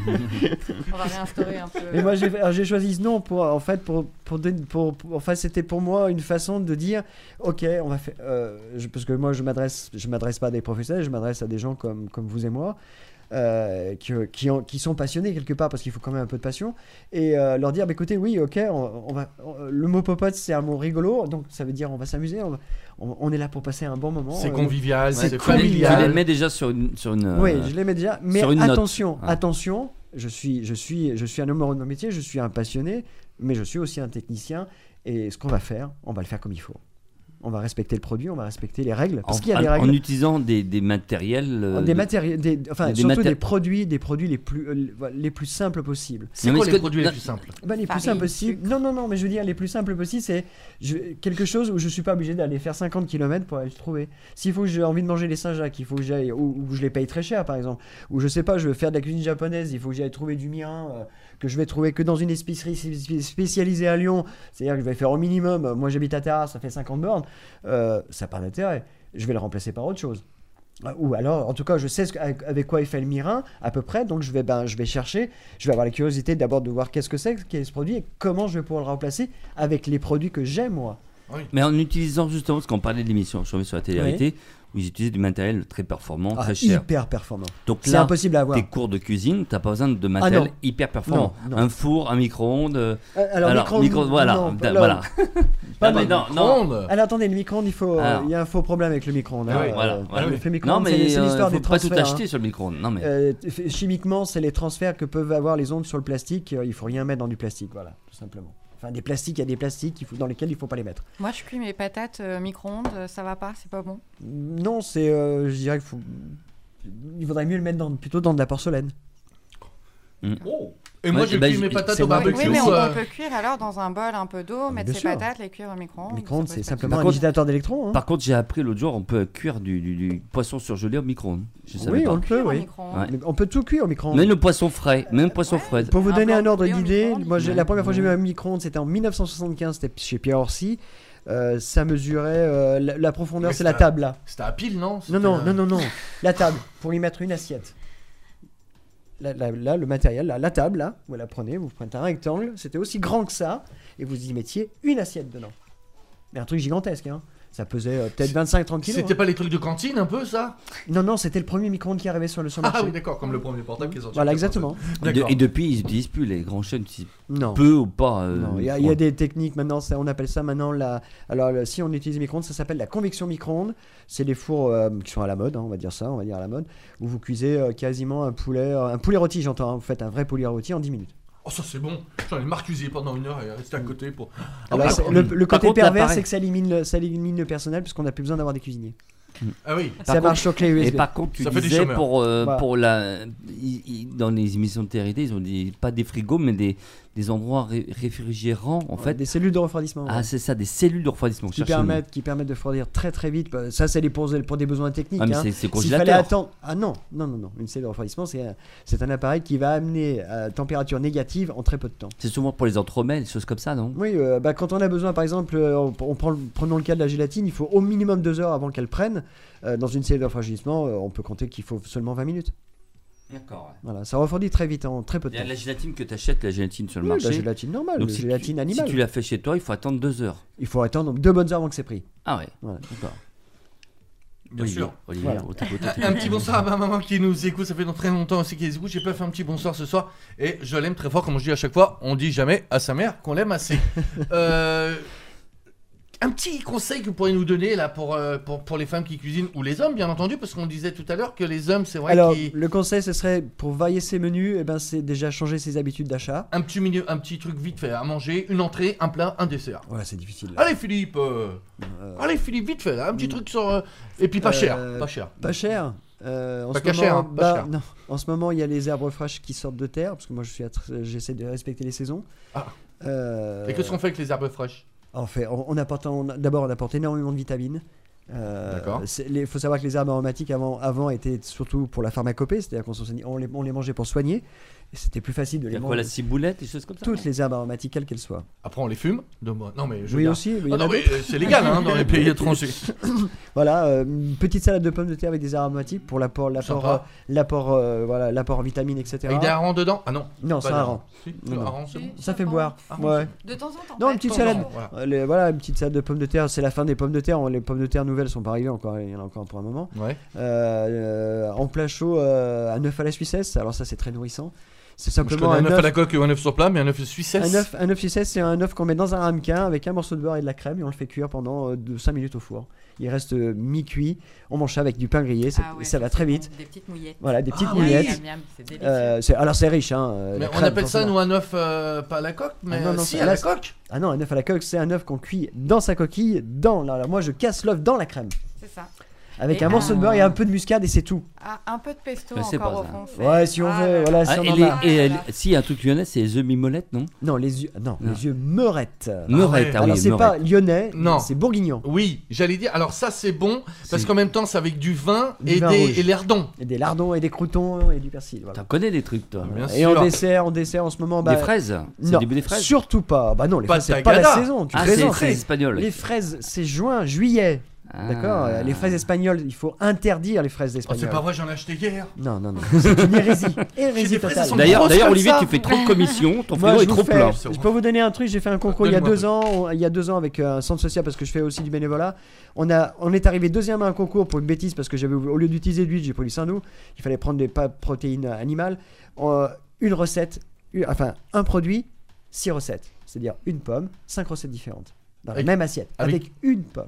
On va réinstaurer un peu. Et moi, j'ai alors, j'ai choisi ce nom pour, en fait, pour, pour, don- pour, pour- enfin, c'était pour moi une façon de dire, ok, on va faire, euh, je- parce que moi, je m'adresse, je m'adresse pas à des professionnels, je m'adresse à des gens comme, comme vous et moi. Euh, qui, qui, ont- qui sont passionnés quelque part parce qu'il faut quand même un peu de passion et euh, leur dire bah, écoutez oui ok on, on va on- le mot popote c'est un mot rigolo donc ça veut dire on va s'amuser on, va- on, on est là pour passer un bon moment. C'est Euh, convivial, c'est c'est Tu les- Tu les familial. mets déjà sur une. Sur une oui euh, je les mets déjà mais sur une note. attention Ouais. attention je suis je suis je suis un homme heureux de mon métier je suis un passionné mais je suis aussi un technicien et ce qu'on va faire on va le faire comme il faut. On va respecter le produit, on va respecter les règles. Parce en, qu'il y a des en- règles. en utilisant des, des matériels. euh, Des de- matériels, des, enfin des surtout maté- des produits, des produits les plus, euh, les plus simples possibles. C'est Non, mais quoi est-ce les que- produits les non, plus simples? Bah, les plus Farine, simples possibles. sucre. Non, non, non, mais je veux dire, les plus simples possibles, c'est je- quelque chose où je suis pas obligé d'aller faire cinquante kilomètres pour aller le trouver. S'il faut que j'ai envie de manger les Saint-Jacques, il faut que j'aille, ou, ou je les paye très cher par exemple, ou je sais pas, je veux faire de la cuisine japonaise, il faut que j'aille trouver du mirin, euh, que je vais trouver que dans une épicerie spé- spécialisée à Lyon, c'est-à-dire que je vais faire au minimum, euh, moi j'habite à Terrasse, ça fait cinquante bornes, euh, ça n'a pas d'intérêt. Je vais le remplacer par autre chose. Euh, Ou alors, en tout cas, je sais ce que- avec, avec quoi il fait le mirin, à peu près, donc je vais, ben, je vais chercher, je vais avoir la curiosité d'abord de voir qu'est-ce que c'est, quel est ce produit, et comment je vais pouvoir le remplacer avec les produits que j'aime, moi. Mais en utilisant justement, parce qu'on parlait de l'émission, je suis sur la télé-réalité, où ils utilisaient du matériel très performant, Ah, très cher. hyper performant. Donc C'est là, impossible à avoir. tes cours de cuisine, t'as pas besoin de matériel non. hyper performant. Non, non. Un four, un micro-ondes. euh, Euh, Alors, micro-ondes, micro- voilà, non, da- alors- voilà. Pas Non, mais mal. non, non. Micro-ondes. Alors attendez, le micro-ondes, il faut, euh, Alors. il y a un faux problème avec le micro-ondes. Ah hein, oui, voilà, euh, voilà. le- le Non, micro-ondes, mais c'est c'est euh, l'histoire faut des pas tout transferts. acheter hein. sur le micro-ondes. Non, mais Euh, f- chimiquement, c'est les transferts que peuvent avoir les ondes sur le plastique. euh, Il faut rien mettre dans du plastique, voilà, tout simplement. Enfin, des plastiques, il y a des plastiques il faut, dans lesquels il ne faut pas les mettre. Moi, je cuis mes patates euh, micro-ondes, euh, ça va pas, c'est pas bon. Non, c'est, euh, je dirais qu'il faut, il faudrait mieux le mettre dans, plutôt dans de la porcelaine. Mm. Oh. Et Ouais, moi, je bah, cuis je- mes patates c'est au vrai. barbecue. Oui, mais on, euh, on peut cuire alors dans un bol un peu d'eau, mettre bien ses sûr. patates, les cuire au micro-ondes. Le micro-ondes, ça c'est pose pas de simplement Par un contre- agitateur d'électrons. Hein. Par contre, j'ai appris l'autre jour, on peut cuire du, du- du poisson surgelé au micro-ondes. Je savais Oui, pas. on le peut, Cuire au oui. micro-ondes. Ouais. Mais on peut tout cuire au micro-ondes. Même le poisson frais, même le poisson frais. Pour vous Un donner blanc un ordre poulet au d'idée, micro-ondes. moi j'ai, la première fois que j'ai mis Ouais. un micro-ondes, c'était en dix-neuf cent soixante-quinze, c'était chez Pierre Orsi. Euh, ça mesurait euh, la, la profondeur, Mais c'est la c'était- table là. C'était à pile, non Non, C'était, non, euh, non, non, non. La table, pour y mettre une assiette. Là, là, là, le matériel, là, la table, là, vous la prenez, vous prenez un rectangle, c'était aussi grand que ça, et vous y mettiez une assiette dedans. Mais un truc gigantesque, hein. Ça pesait euh, peut-être vingt-cinq à trente kilos. C'était hein. pas les trucs de cantine un peu ça Non, non, c'était le premier micro-ondes qui arrivait sur le sur le Ah marché. oui d'accord, comme le premier portable qui est sorti. Voilà, en exactement. Et, de- D'accord. et depuis, ils n'utilisent plus les grands chaînes, utilisent Non. peu ou pas. euh, Non, il y, a- il y a des techniques maintenant, ça- on appelle ça maintenant la. Alors, le- si on utilise micro-ondes, ça s'appelle la convection micro-ondes. C'est des fours euh, qui sont à la mode, hein, on va dire ça, on va dire à la mode, où vous cuisez euh, quasiment un poulet, euh, un poulet rôti, j'entends. hein. Vous faites un vrai poulet rôti en dix minutes. Oh ça c'est bon. J'en ai marcusé pendant une heure et resté à côté pour. Ah, Alors, ouais, c'est- d'accord. le, le Par côté contre, là, pervers, pareil. c'est que ça élimine, le, ça élimine le personnel, puisqu'on n'a plus besoin d'avoir des cuisiniers. Ah oui. Par ça contre- marche sur clé U S B. Et par contre, tu Ça fait des disais chômeurs. pour, euh, Voilà. pour la. ils- ils- dans les émissions de T R T, ils ont dit pas des frigos, mais des, des endroits ré- réfrigérants, en Ouais, fait. des cellules de refroidissement. Ah, ouais. c'est ça, des cellules de refroidissement. qui Cherchez le mot. permettent, qui permettent de refroidir très très vite. Ça, c'est les- pour, pour des besoins techniques. Ah, mais hein. c'est- c'est S'il fallait congélateur. attendre. Ah non, non, non, non. Une cellule de refroidissement, c'est un, c'est un appareil qui va amener à température négative en très peu de temps. C'est souvent pour les entremets, des choses comme ça, non? Oui, euh, bah, quand on a besoin, par exemple, euh, on, on prend, le- prenons le cas de la gélatine, il faut au minimum deux heures avant qu'elle prenne. Euh, dans une cellule de refroidissement, euh, on peut compter qu'il faut seulement vingt minutes. D'accord. Ouais. Voilà, ça refroidit très vite, en très peu de Il y a temps. la gélatine que tu achètes, la gélatine sur le Oui, marché. la gélatine normale, Donc, la si gélatine tu, animale. Si tu l'as fait chez toi, il faut attendre deux heures. Il faut attendre deux bonnes heures avant que c'est pris. Ah ouais, Voilà. d'accord. Bien Olivier, sûr. Olivier, Voilà. au tac, au tac. Un petit bonsoir à ma maman qui nous écoute, ça fait très longtemps aussi qu'elle nous écoute. J'ai pas fait un petit bonsoir ce soir et je l'aime très fort, comme je dis à chaque fois. On dit jamais à sa mère qu'on l'aime assez. euh, un petit conseil que vous pourriez nous donner là pour, euh, pour, pour les femmes qui cuisinent ou les hommes, bien entendu, parce qu'on disait tout à l'heure que les hommes, c'est vrai Alors, qu'ils. le conseil, ce serait pour varier ses menus, eh ben, c'est déjà changer ses habitudes d'achat. Un petit, milieu, un petit truc vite fait à manger, une entrée, un plat, un dessert. Ouais, c'est difficile. Allez Philippe euh, Euh, Allez Philippe, vite fait là, un petit truc sur. euh, Et puis pas cher, Euh, pas cher. Pas cher. Euh, en Pas ce qu'à moment, cher, hein, pas bah, cher. non. En ce moment, il y a les herbes fraîches qui sortent de terre, parce que moi, je suis, attr- j'essaie de respecter les saisons. Ah. Euh, Et qu'est-ce qu'on fait avec les herbes fraîches? En fait, on, on apporte, on- d'abord, on apporte énormément de vitamines. Euh, D'accord. Il faut savoir que les herbes aromatiques avant, avant étaient surtout pour la pharmacopée, c'est-à-dire qu'on s'en soignait- on les, on les mangeait pour soigner. Et c'était plus facile de Il y les a quoi, la manger. ciboulette, des choses comme ça? Toutes les herbes aromatiques, quelles qu'elles soient. Après on les fume de moi. Non mais je veux Oui, dire- aussi. mais il y Ah en a non, mais, d'autres. euh, c'est légal hein, dans les pays étrangers. Voilà, euh, une petite salade de pommes de terre avec des aromatiques pour l'apport, l'apport, Sympa. euh, l'apport, euh, voilà, l'apport en vitamines, et cetera. Avec des harengs dedans? Ah non. Non, pas sans des hareng. Si, Non, non. harengs, c'est bon. Ça fait boire. Ah, Ouais. De temps en temps. Non, pas une petite de salade. temps en temps. Voilà. Euh, les- voilà, une petite salade de pommes de terre. C'est la fin des pommes de terre. On- Les pommes de terre nouvelles sont pas arrivées encore. Il y en a encore pour un moment. Ouais. Euh, euh, en plat chaud, euh, un œuf à la Suissesse. Alors ça, c'est très nourrissant. C'est Je simplement connais un un œuf à œuf. la coque ou un œuf sur plat, mais un œuf suissesse. Un œuf, un œuf Suissesse, c'est un œuf qu'on met dans un ramequin avec un morceau de beurre et de la crème et on le fait cuire pendant cinq minutes au four. Il reste euh, mi-cuit. On mange ça avec du pain grillé. c'est- Ah ouais, ça va c'est très bon, vite. Des petites mouillettes. Voilà, des petites Ah oui. mouillettes. Miam, miam, c'est délicieux. Euh, c'est- alors c'est riche, hein. euh, Mais la on crème, appelle ça forcément. nous un œuf euh, pas à la coque, mais Ah non, non, si ça- à là, la c'est- coque. Ah non, un œuf à la coque, c'est un œuf qu'on cuit dans sa coquille, dans. Alors moi, je casse l'œuf dans la crème, C'est ça. avec Et un morceau un- de beurre et un peu de muscade et c'est tout. Ah, un peu de pesto Je sais encore pas, au ça. fond. c'est- Ouais, si on Ah veut, là là. voilà, si Ah, on et en les, a. et, Ah, euh, là. si, un truc lyonnais, c'est les œufs mimolettes, non? Non, les yeux, non, Non. les yeux meurettes. Meurette, ouais. ah Alors oui, c'est pas meurette. lyonnais, Non. c'est bourguignon. Oui, j'allais dire. Alors ça c'est bon parce Si. qu'en même temps c'est avec du vin Du et vin des rouge. et l'ardon. Et des lardons et des croutons et du persil. Voilà. T'en connais des trucs, toi. Bien Et sûr. en dessert, en dessert en ce moment, bah, Des fraises? C'est non, le début des fraises? surtout pas. Bah non, les Pas fraises de c'est pas la tagada. saison. Tu Ah, c'est les plaisantes. fraises espagnoles. Les fraises, c'est juin, juillet. Ah. D'accord. euh, Les fraises espagnoles, il faut interdire les fraises Oh, c'est espagnoles. pas vrai, j'en ai acheté hier. Non, non, non. C'est une hérésie. J'ai Hérésie des fraises, totale. elles sont D'ailleurs, grosses d'ailleurs, comme Olivier, ça. tu fais trop de commissions, ton Moi, frigo je, est vous trop fais- plein. je peux vous donner un truc. J'ai fait un concours il y a Donne-moi deux ans. on- Il y a deux ans avec euh, un centre social parce que je fais aussi du bénévolat. On a, on est arrivé deuxième à un concours pour une bêtise parce que j'avais au lieu d'utiliser de l'huile, j'ai pris du saindoux. Il fallait prendre des pa- protéines animales. Euh, une recette, une- enfin un produit, six recettes. C'est-à-dire une pomme, cinq recettes différentes dans la Avec- même assiette avec- avec une pomme.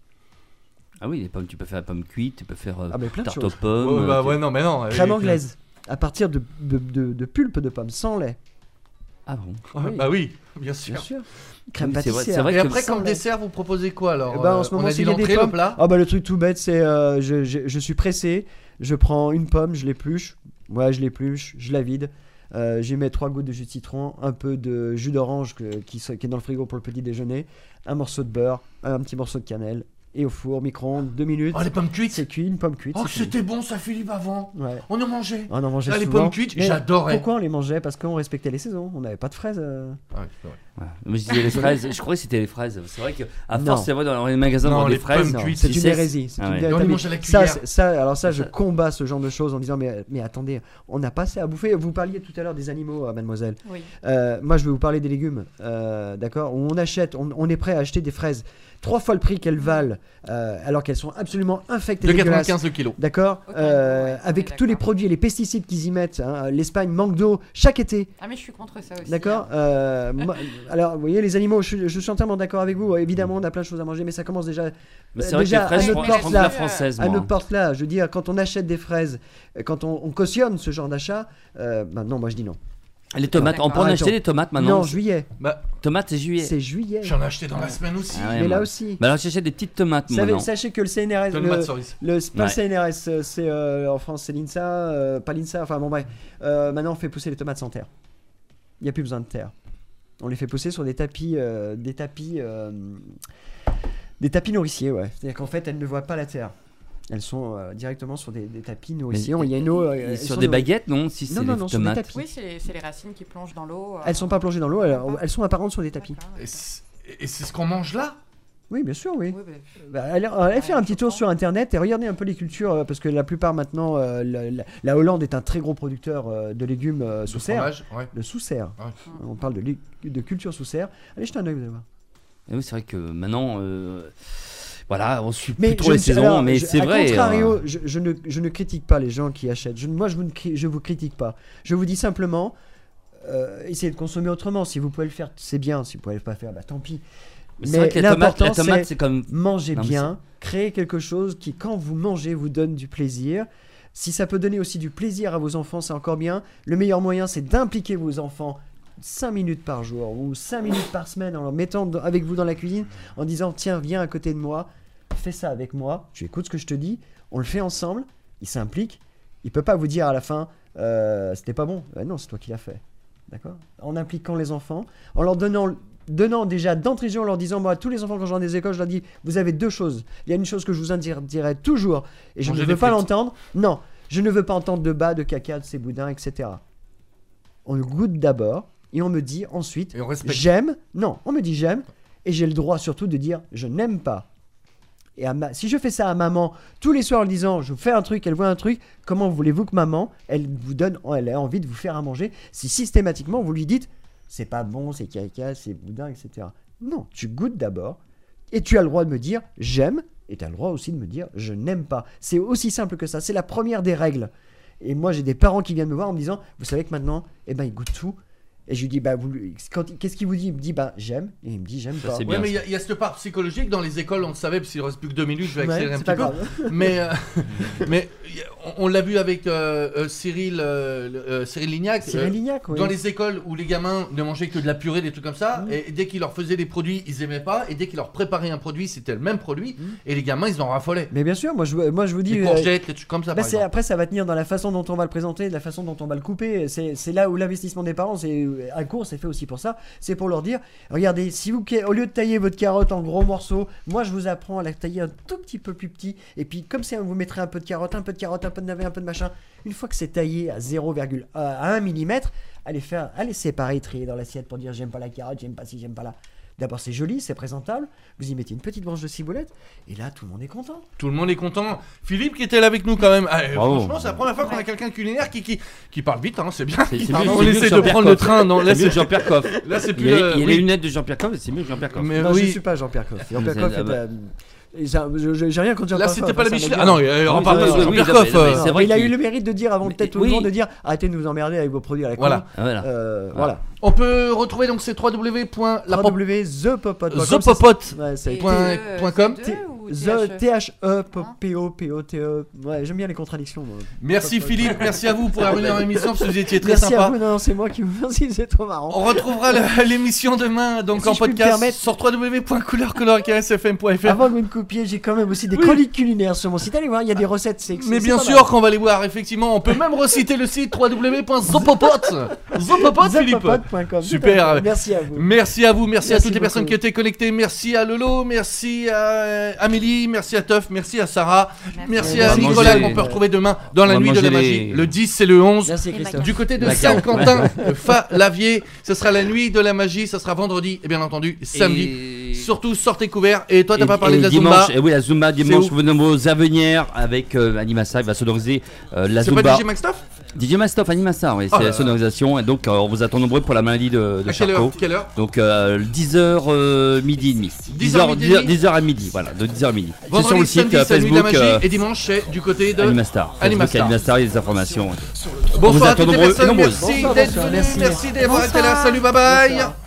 Ah oui, les pommes, tu peux faire la pomme cuite, tu peux faire euh, Ah mais plein de tarte aux choses. pommes. Ouais, bah euh, tu- ouais, non, mais non. Crème euh, anglaise à partir de, de, de, de pulpe de pomme sans lait. Ah bon? Ah, Oui. Bah oui, bien sûr. Bien sûr. Crème Oui, c'est vrai- pâtissière. c'est vrai Et que après, sans comme lait. dessert, vous proposez quoi alors? Eh ben, en Euh, ce On moment, a c'est dit il y a des l'entrée, le pommes. plat. Ah bah le truc tout bête, c'est euh, je, je, je suis pressé, je prends une pomme, je l'épluche, ouais, je l'épluche, je la vide, euh, j'y mets trois gouttes de jus de citron, un peu de jus d'orange que- qui, so- qui est dans le frigo pour le petit déjeuner, un morceau de beurre, un petit morceau de cannelle, et au four, micro-ondes, deux minutes. Oh, les pommes cuites. C'est cuit, une pomme cuite. Oh, c'est fini. c'était bon ça, Philippe, avant. Ouais. On en mangeait. On en mangeait Ah, les souvent. pommes cuites, Mais j'adorais. Pourquoi on les mangeait? Parce qu'on respectait les saisons. On n'avait pas de fraises. euh. Ouais, c'est vrai. Ouais. Mais je disais les fraises, je croyais que c'était les fraises. C'est vrai qu'à Non. force, c'est vrai, dans les magasins, Non, dans les les fraises, pommes cuites, C'est tu une sais, hérésie. c'est Ah une ouais. hérésie. Et on les Mais mange à la ça, cuillère. c'est- ça, alors ça, je Ça- combats ce genre de choses en disant mais, mais attendez, on n'a pas assez à bouffer. Vous parliez tout à l'heure des animaux, euh, mademoiselle. Oui. Euh, moi, je vais vous parler des légumes, euh, d'accord? Où on achète, on, on est prêt à acheter des fraises trois fois le prix qu'elles valent, euh, alors qu'elles sont absolument infectes et De dégueulasses. quatre-vingt-quinze le kilo. D'accord. Ok, Euh, ouais, on avec est tous les d'accord. produits et les pesticides qu'ils y mettent. hein. L'Espagne manque d'eau chaque été. Ah, mais je suis contre ça aussi. D'accord. hein. Euh, moi- alors, vous voyez, les animaux, je, je suis entièrement d'accord avec vous. Évidemment, on a plein de choses à manger, mais ça commence déjà. Mais c'est euh, vrai que déjà les fraises, à je notre prends- je porte prends de là, la française, à moi. notre porte là. Je veux dire, quand on achète des fraises, euh, quand on, on cautionne ce genre d'achat, euh, bah non, moi je dis non. Les tomates, on peut en Arrêtons. acheter des tomates maintenant. non, juillet. Bah, Tomates, c'est juillet. C'est juillet. j'en ai acheté dans la semaine aussi. Ah ouais, mais là moi. aussi. Bah alors j'achète des petites tomates Savez- maintenant. sachez que le C N R S, Tomate le, cerise. le, pas le Ouais. C N R S, euh, c'est euh, en France, c'est l'INSA, euh, pas l'INSA, enfin bon, bref. Euh, maintenant, on fait pousser les tomates sans terre. Il n'y a plus besoin de terre. On les fait pousser sur des tapis, euh, des tapis, euh, des tapis nourriciers, ouais. C'est-à-dire qu'en fait, elles ne voient pas la terre. Elles sont euh, directement sur des, des tapis nourriciers. Mais- Il y a une eau. euh, Et elles sur sont des nourries. baguettes, non? Si c'est Non, non, des non, sur des tomates. tapis. Oui, c'est les, c'est les racines qui plongent dans l'eau. euh. Elles sont pas plongées dans l'eau, elles, elles sont apparentes sur des tapis. D'accord, Et d'accord. c'est et c'est ce qu'on mange là? Oui, bien sûr, oui. Oui, bah, Bah, allez, allez faire un Ouais, petit je tour comprends. sur internet et regardez un peu les cultures euh, parce que la plupart maintenant, euh, la, la- la Hollande est un très gros producteur euh, de légumes euh, sous De serre. fromage, ouais. De sous serre. Ouais. On parle de, lé- de culture sous serre. Allez jeter un œil, vous allez voir. Et oui, c'est vrai que maintenant, euh, voilà, on suit Mais plus trop je les ne sais- saisons, alors, mais je- c'est à vrai. contrario, euh, je, je ne, je ne critique pas les gens qui achètent. Je, moi, je vous, ne cri- je vous critique pas. Je vous dis simplement, euh, essayez de consommer autrement. Si vous pouvez le faire, c'est bien. Si vous pouvez pas le faire, bah tant pis. mais c'est vrai que la tomate, l'important, la tomate, c'est c'est comme. manger Non, mais bien, créer quelque chose qui, quand vous mangez, vous donne du plaisir. Si ça peut donner aussi du plaisir à vos enfants, c'est encore bien. Le meilleur moyen, c'est d'impliquer vos enfants cinq minutes par jour ou cinq minutes par semaine en leur mettant dans- avec vous dans la cuisine, en disant tiens, viens à côté de moi, fais ça avec moi, tu écoutes ce que je te dis, on le fait ensemble, il s'implique, il peut pas vous dire à la fin euh, c'était pas bon. Euh, non, c'est toi qui l'as fait. D'accord. En impliquant les enfants, en leur donnant donnant déjà d'entrée de jeu, en leur disant moi, à tous les enfants quand je vais dans des écoles, je leur dis vous avez deux choses. Il y a une chose que je vous indirerai toujours et je Manger ne des veux pas frites. l'entendre. Non, je ne veux pas entendre de bas, de caca, de ces boudins, et cetera. On le goûte d'abord et on me dit ensuite Et on respecte. j'aime. Non, on me dit j'aime et j'ai le droit surtout de dire je n'aime pas. Et à ma- si je fais ça à maman tous les soirs en lui disant je fais un truc, elle voit un truc, comment voulez-vous que maman, elle vous donne, elle a envie de vous faire à manger si systématiquement vous lui dites c'est pas bon, c'est caca, c'est boudin, et cetera. Non, tu goûtes d'abord et tu as le droit de me dire j'aime et tu as le droit aussi de me dire je n'aime pas. C'est aussi simple que ça, c'est la première des règles. Et moi j'ai des parents qui viennent me voir en me disant vous savez que maintenant, eh ben ils goûtent tout. Et je lui dis bah vous, quand- qu'est-ce qu'il vous dit? Il me dit bah j'aime et il me dit j'aime Ça, pas. c'est Ouais, bien. mais il y a- il y, a cette part psychologique dans les écoles, on le savait, parce qu'il ne reste plus que deux minutes, je vais Ouais, accélérer un c'est petit pas peu. grave. Mais, euh, mais y a- on, on l'a vu avec euh, euh, Cyril, euh, euh, Cyril Lignac. Cyril euh, Lignac, oui. Dans les écoles où les gamins ne mangeaient que de la purée, des trucs comme ça, Mm. et dès qu'ils leur faisaient des produits, ils aimaient pas, et dès qu'ils leur préparaient un produit, c'était le même produit, Mm. et les gamins, ils en raffolaient. Mais bien sûr, moi je, moi, je vous dis. Les euh, courgettes, les trucs comme ça, bah, par c'est- exemple. après, ça va tenir dans la façon dont on va le présenter, de la façon dont on va le couper. C'est c'est là où l'investissement des parents, c'est un cours, c'est fait aussi pour ça. C'est pour leur dire regardez, si vous, au lieu de tailler votre carotte en gros morceaux, moi je vous apprends à la tailler un tout petit peu plus petit. Et puis, comme ça, vous mettrez un peu de carotte, un peu de carotte, un peu de navet, un peu de machin. Une fois que c'est taillé à zéro virgule un millimètre, allez faire, allez séparer, trier dans l'assiette pour dire j'aime pas la carotte, j'aime pas ci, j'aime pas là. D'abord, c'est joli, c'est présentable. Vous y mettez une petite branche de ciboulette, et là, tout le monde est content. Tout le monde est content. Philippe qui était là avec nous quand même. Ah, Bravo. franchement, c'est la première fois qu'on a quelqu'un de culinaire qui, qui, qui parle vite, hein, c'est bien. C'est- c'est Pardon, mieux- on c'est mieux essaie que de Jean-Pierre prendre le Coff. train. Non, là, C'est mieux c'est que Jean-Pierre Coff. là, c'est Il plus. y a, euh, il y a oui. les lunettes de Jean-Pierre Coff, c'est mieux que Jean-Pierre Coff. Mais Non, oui. je suis pas Jean-Pierre Coff. Jean-Pierre Mais Coff c'est- est ah pas- Et ça, je- je- j'ai rien contre Jean-Pierre Là, Coff. c'était pas la ça Michelin. m'a Ah bien. non, euh, on Oui, parle oui, de oui, Jean-Pierre oui, Coff. non, mais- euh, mais c'est vrai Il a qu'il- eu le mérite de dire avant Mais- peut-être tout oui. le monde de dire arrêtez de nous emmerder avec vos produits à la con. Voilà. Ah, voilà. Euh, voilà. On peut retrouver donc c'est w w w point la pop- www point the popote point com. The Popote. Ouais, ça a Et été- point- deux, point c'est com. deux ou The T H E P O P O T E. Ouais, j'aime bien les contradictions. Moi. Merci Philippe, merci à vous pour la venue en émission parce que vous étiez très merci sympa. Merci à vous, non, c'est moi qui vous remercie, c'est trop marrant. On retrouvera le- l'émission demain donc Si en je puis me podcast permettre- sur w w w point couleur color k s f m point f r. Avant que vous me coupiez, j'ai quand même aussi des Oui. chroniques culinaires sur mon site. Allez voir, il y a des recettes. C'est, c'est- Mais c'est bien pas sûr mal. qu'on va les voir, effectivement. On peut même reciter le site w w w point zopopot. Zopopot, Philippe. Zopopot point com. Super. Merci à vous. Merci à vous, merci, à Merci toutes les personnes beaucoup. qui étaient connectées. Merci à Lolo, merci à euh, Amélie, merci à Teuf, merci à Sarah, merci, Merci. à On va Nicolas manger- qu'on peut retrouver demain dans la on va nuit de la manger magie. les- Le dix et le onze. Merci Christophe. Du côté de La Saint-Quentin, Fa-Lavier, ce sera la nuit de la magie, ça sera vendredi et bien entendu samedi. Et- Surtout sortez couverts. Et toi t'as Et- pas parlé et de la dimanche, Zumba. et oui, la Zumba dimanche, où vous venez aux Avenières avec euh, Animassa, il va sonoriser euh, la C'est Zumba. pas D J Maxtoff? D J Mastoff, Animassa, oui, Oh c'est là la là. sonorisation. Et donc, euh, on vous attend nombreux pour la maladie de, de À quelle heure, Charcot. quelle heure Donc, euh, dix heures euh, midi et demi. dix heures midi et demi dix heures à midi, voilà, de dix heures à midi. C'est sur Vendredi, le site samedi, euh, c'est la nuit de la Facebook magie euh, et dimanche c'est du côté de Animastar. Animastar. Facebook Animastar, il y a des informations. Bonsoir à attend toutes les nombreux et personnes, nombreuses. merci Bonsoir, d'être bonsoir, venus, merci. merci d'avoir été là, Bonsoir. salut, bye bye. Bonsoir.